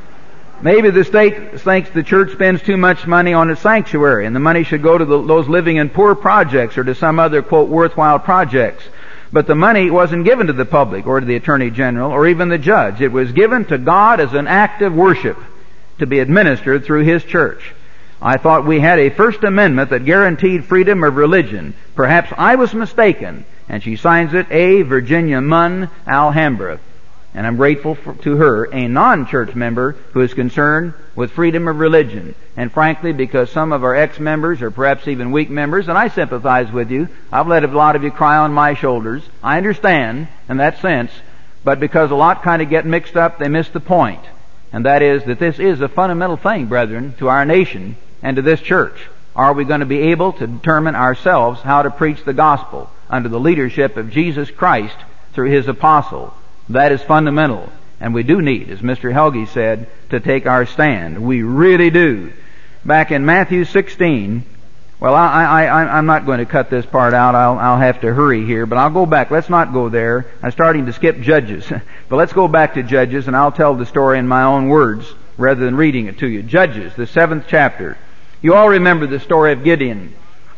maybe the state thinks the church spends too much money on its sanctuary, and the money should go to the, those living in poor projects or to some other, quote, worthwhile projects. But the money wasn't given to the public or to the Attorney General or even the judge. It was given to God as an act of worship to be administered through His church. I thought we had a First Amendment that guaranteed freedom of religion. Perhaps I was mistaken. And she signs it, A. Virginia Munn, Alhambra. And I'm grateful for, to her, a non-church member who is concerned with freedom of religion. And frankly, because some of our ex-members, or perhaps even weak members, and I sympathize with you, I've let a lot of you cry on my shoulders. I understand in that sense, but because a lot kind of get mixed up, they miss the point. And that is that this is a fundamental thing, brethren, to our nation and to this church. Are we going to be able to determine ourselves how to preach the gospel under the leadership of Jesus Christ through His apostle? That is fundamental. And we do need, as Mister Helge said, to take our stand. We really do. Back in Matthew sixteen, well, I, I, I, I'm not going to cut this part out. I'll, I'll have to hurry here, but I'll go back. Let's not go there. I'm starting to skip Judges. But let's go back to Judges, and I'll tell the story in my own words rather than reading it to you. Judges, the seventh chapter. You all remember the story of Gideon.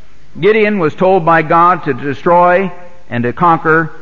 Gideon was told by God to destroy and to conquer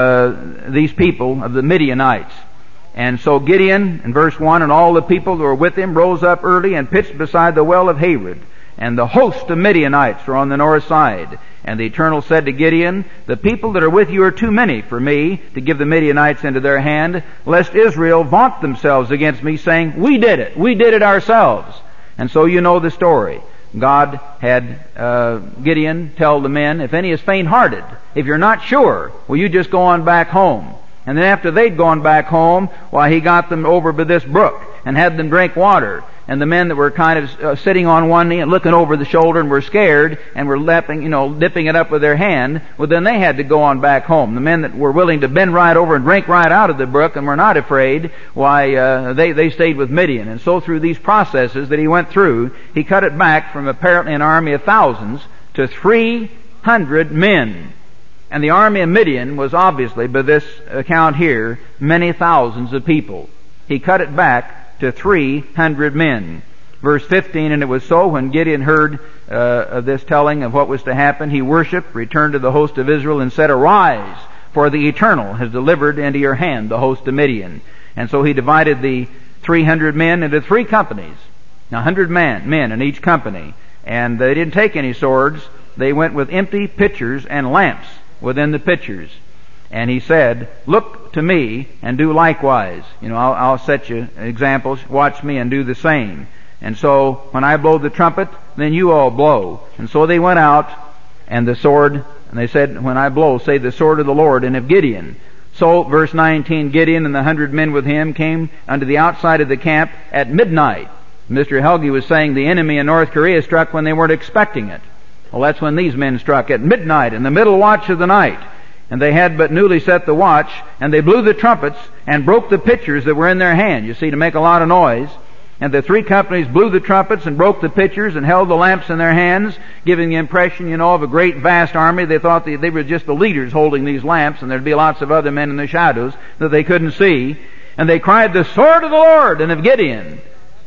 uh, these people of the Midianites. And so Gideon, in verse one, and all the people who were with him rose up early and pitched beside the well of Harod. And the host of Midianites were on the north side. And the Eternal said to Gideon, the people that are with you are too many for me to give the Midianites into their hand, lest Israel vaunt themselves against me, saying, we did it, we did it ourselves. And so you know the story. God had uh, Gideon tell the men, if any is faint-hearted, if you're not sure, will you just go on back home? And then after they'd gone back home, why, he got them over by this brook and had them drink water. And the men that were kind of uh, sitting on one knee and looking over the shoulder and were scared and were lapping, you know, dipping it up with their hand, well, then they had to go on back home. The men that were willing to bend right over and drink right out of the brook and were not afraid, why, uh, they, they stayed with Midian. And so through these processes that he went through, he cut it back from apparently an army of thousands to three hundred men. And the army of Midian was obviously, by this account here, many thousands of people. He cut it back to three hundred men. Verse fifteen, and it was so, when Gideon heard uh, of this telling of what was to happen, he worshipped, returned to the host of Israel, and said, arise, for the Eternal has delivered into your hand the host of Midian. And so he divided the three hundred men into three companies. Now, one hundred man, men in each company. And they didn't take any swords. They went with empty pitchers and lamps within the pitchers. And he said, look to me and do likewise. You know, I'll, I'll set you examples. Watch me and do the same. And so when I blow the trumpet, then you all blow. And so they went out, and the sword, and they said, when I blow, say the sword of the Lord and of Gideon. So, verse nineteen, Gideon and the hundred men with him came unto the outside of the camp at midnight. Mister Helge was saying the enemy in North Korea struck when they weren't expecting it. Well, that's when these men struck, at midnight, in the middle watch of the night. And they had but newly set the watch, and they blew the trumpets and broke the pitchers that were in their hand, you see, to make a lot of noise. And the three companies blew the trumpets and broke the pitchers and held the lamps in their hands, giving the impression, you know, of a great vast army. They thought they, they were just the leaders holding these lamps, and there'd be lots of other men in the shadows that they couldn't see. And they cried, the sword of the Lord and of Gideon.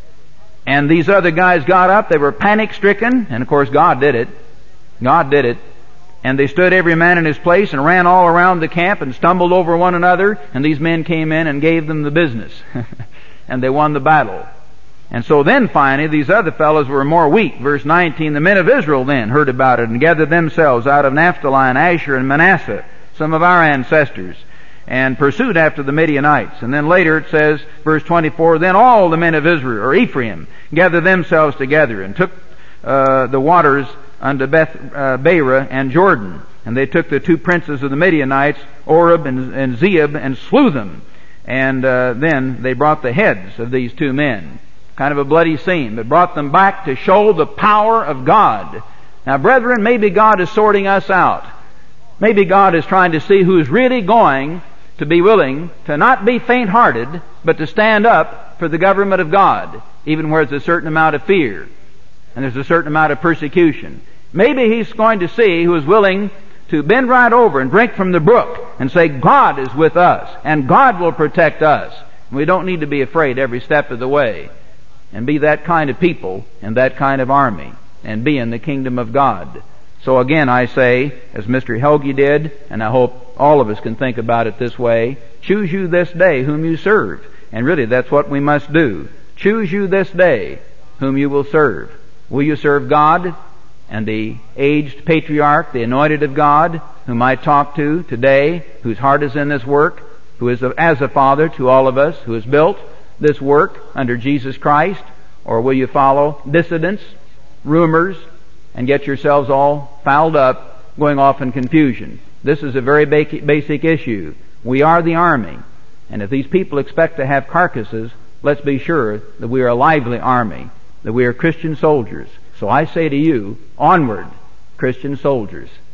And these other guys got up. They were panic-stricken, and of course God did it. God did it. And they stood every man in his place and ran all around the camp and stumbled over one another. And these men came in and gave them the business. And they won the battle. And so then finally these other fellows were more weak. Verse nineteen, the men of Israel then heard about it and gathered themselves out of Naphtali and Asher and Manasseh, some of our ancestors, and pursued after the Midianites. And then later it says, verse twenty-four, then all the men of Israel, or Ephraim, gathered themselves together and took uh, the waters unto Beth uh, Bera and Jordan. And they took the two princes of the Midianites, Oreb and, and Zeeb, and slew them. And uh, then they brought the heads of these two men. Kind of a bloody scene, but brought them back to show the power of God. Now, brethren, maybe God is sorting us out. Maybe God is trying to see who's really going to be willing to not be faint-hearted, but to stand up for the government of God, even where there's a certain amount of fear and there's a certain amount of persecution. Maybe He's going to see who is willing to bend right over and drink from the brook and say, God is with us and God will protect us. We don't need to be afraid every step of the way, and be that kind of people and that kind of army and be in the kingdom of God. So again, I say, as Mister Helge did, and I hope all of us can think about it this way, choose you this day whom you serve. And really, that's what we must do. Choose you this day whom you will serve. Will you serve God and the aged patriarch, the anointed of God, whom I talk to today, whose heart is in this work, who is as a father to all of us, who has built this work under Jesus Christ? Or will you follow dissidents, rumors, and get yourselves all fouled up, going off in confusion? This is a very basic issue. We are the army, and if these people expect to have carcasses, let's be sure that we are a lively army, that we are Christian soldiers. So I say to you, onward, Christian soldiers.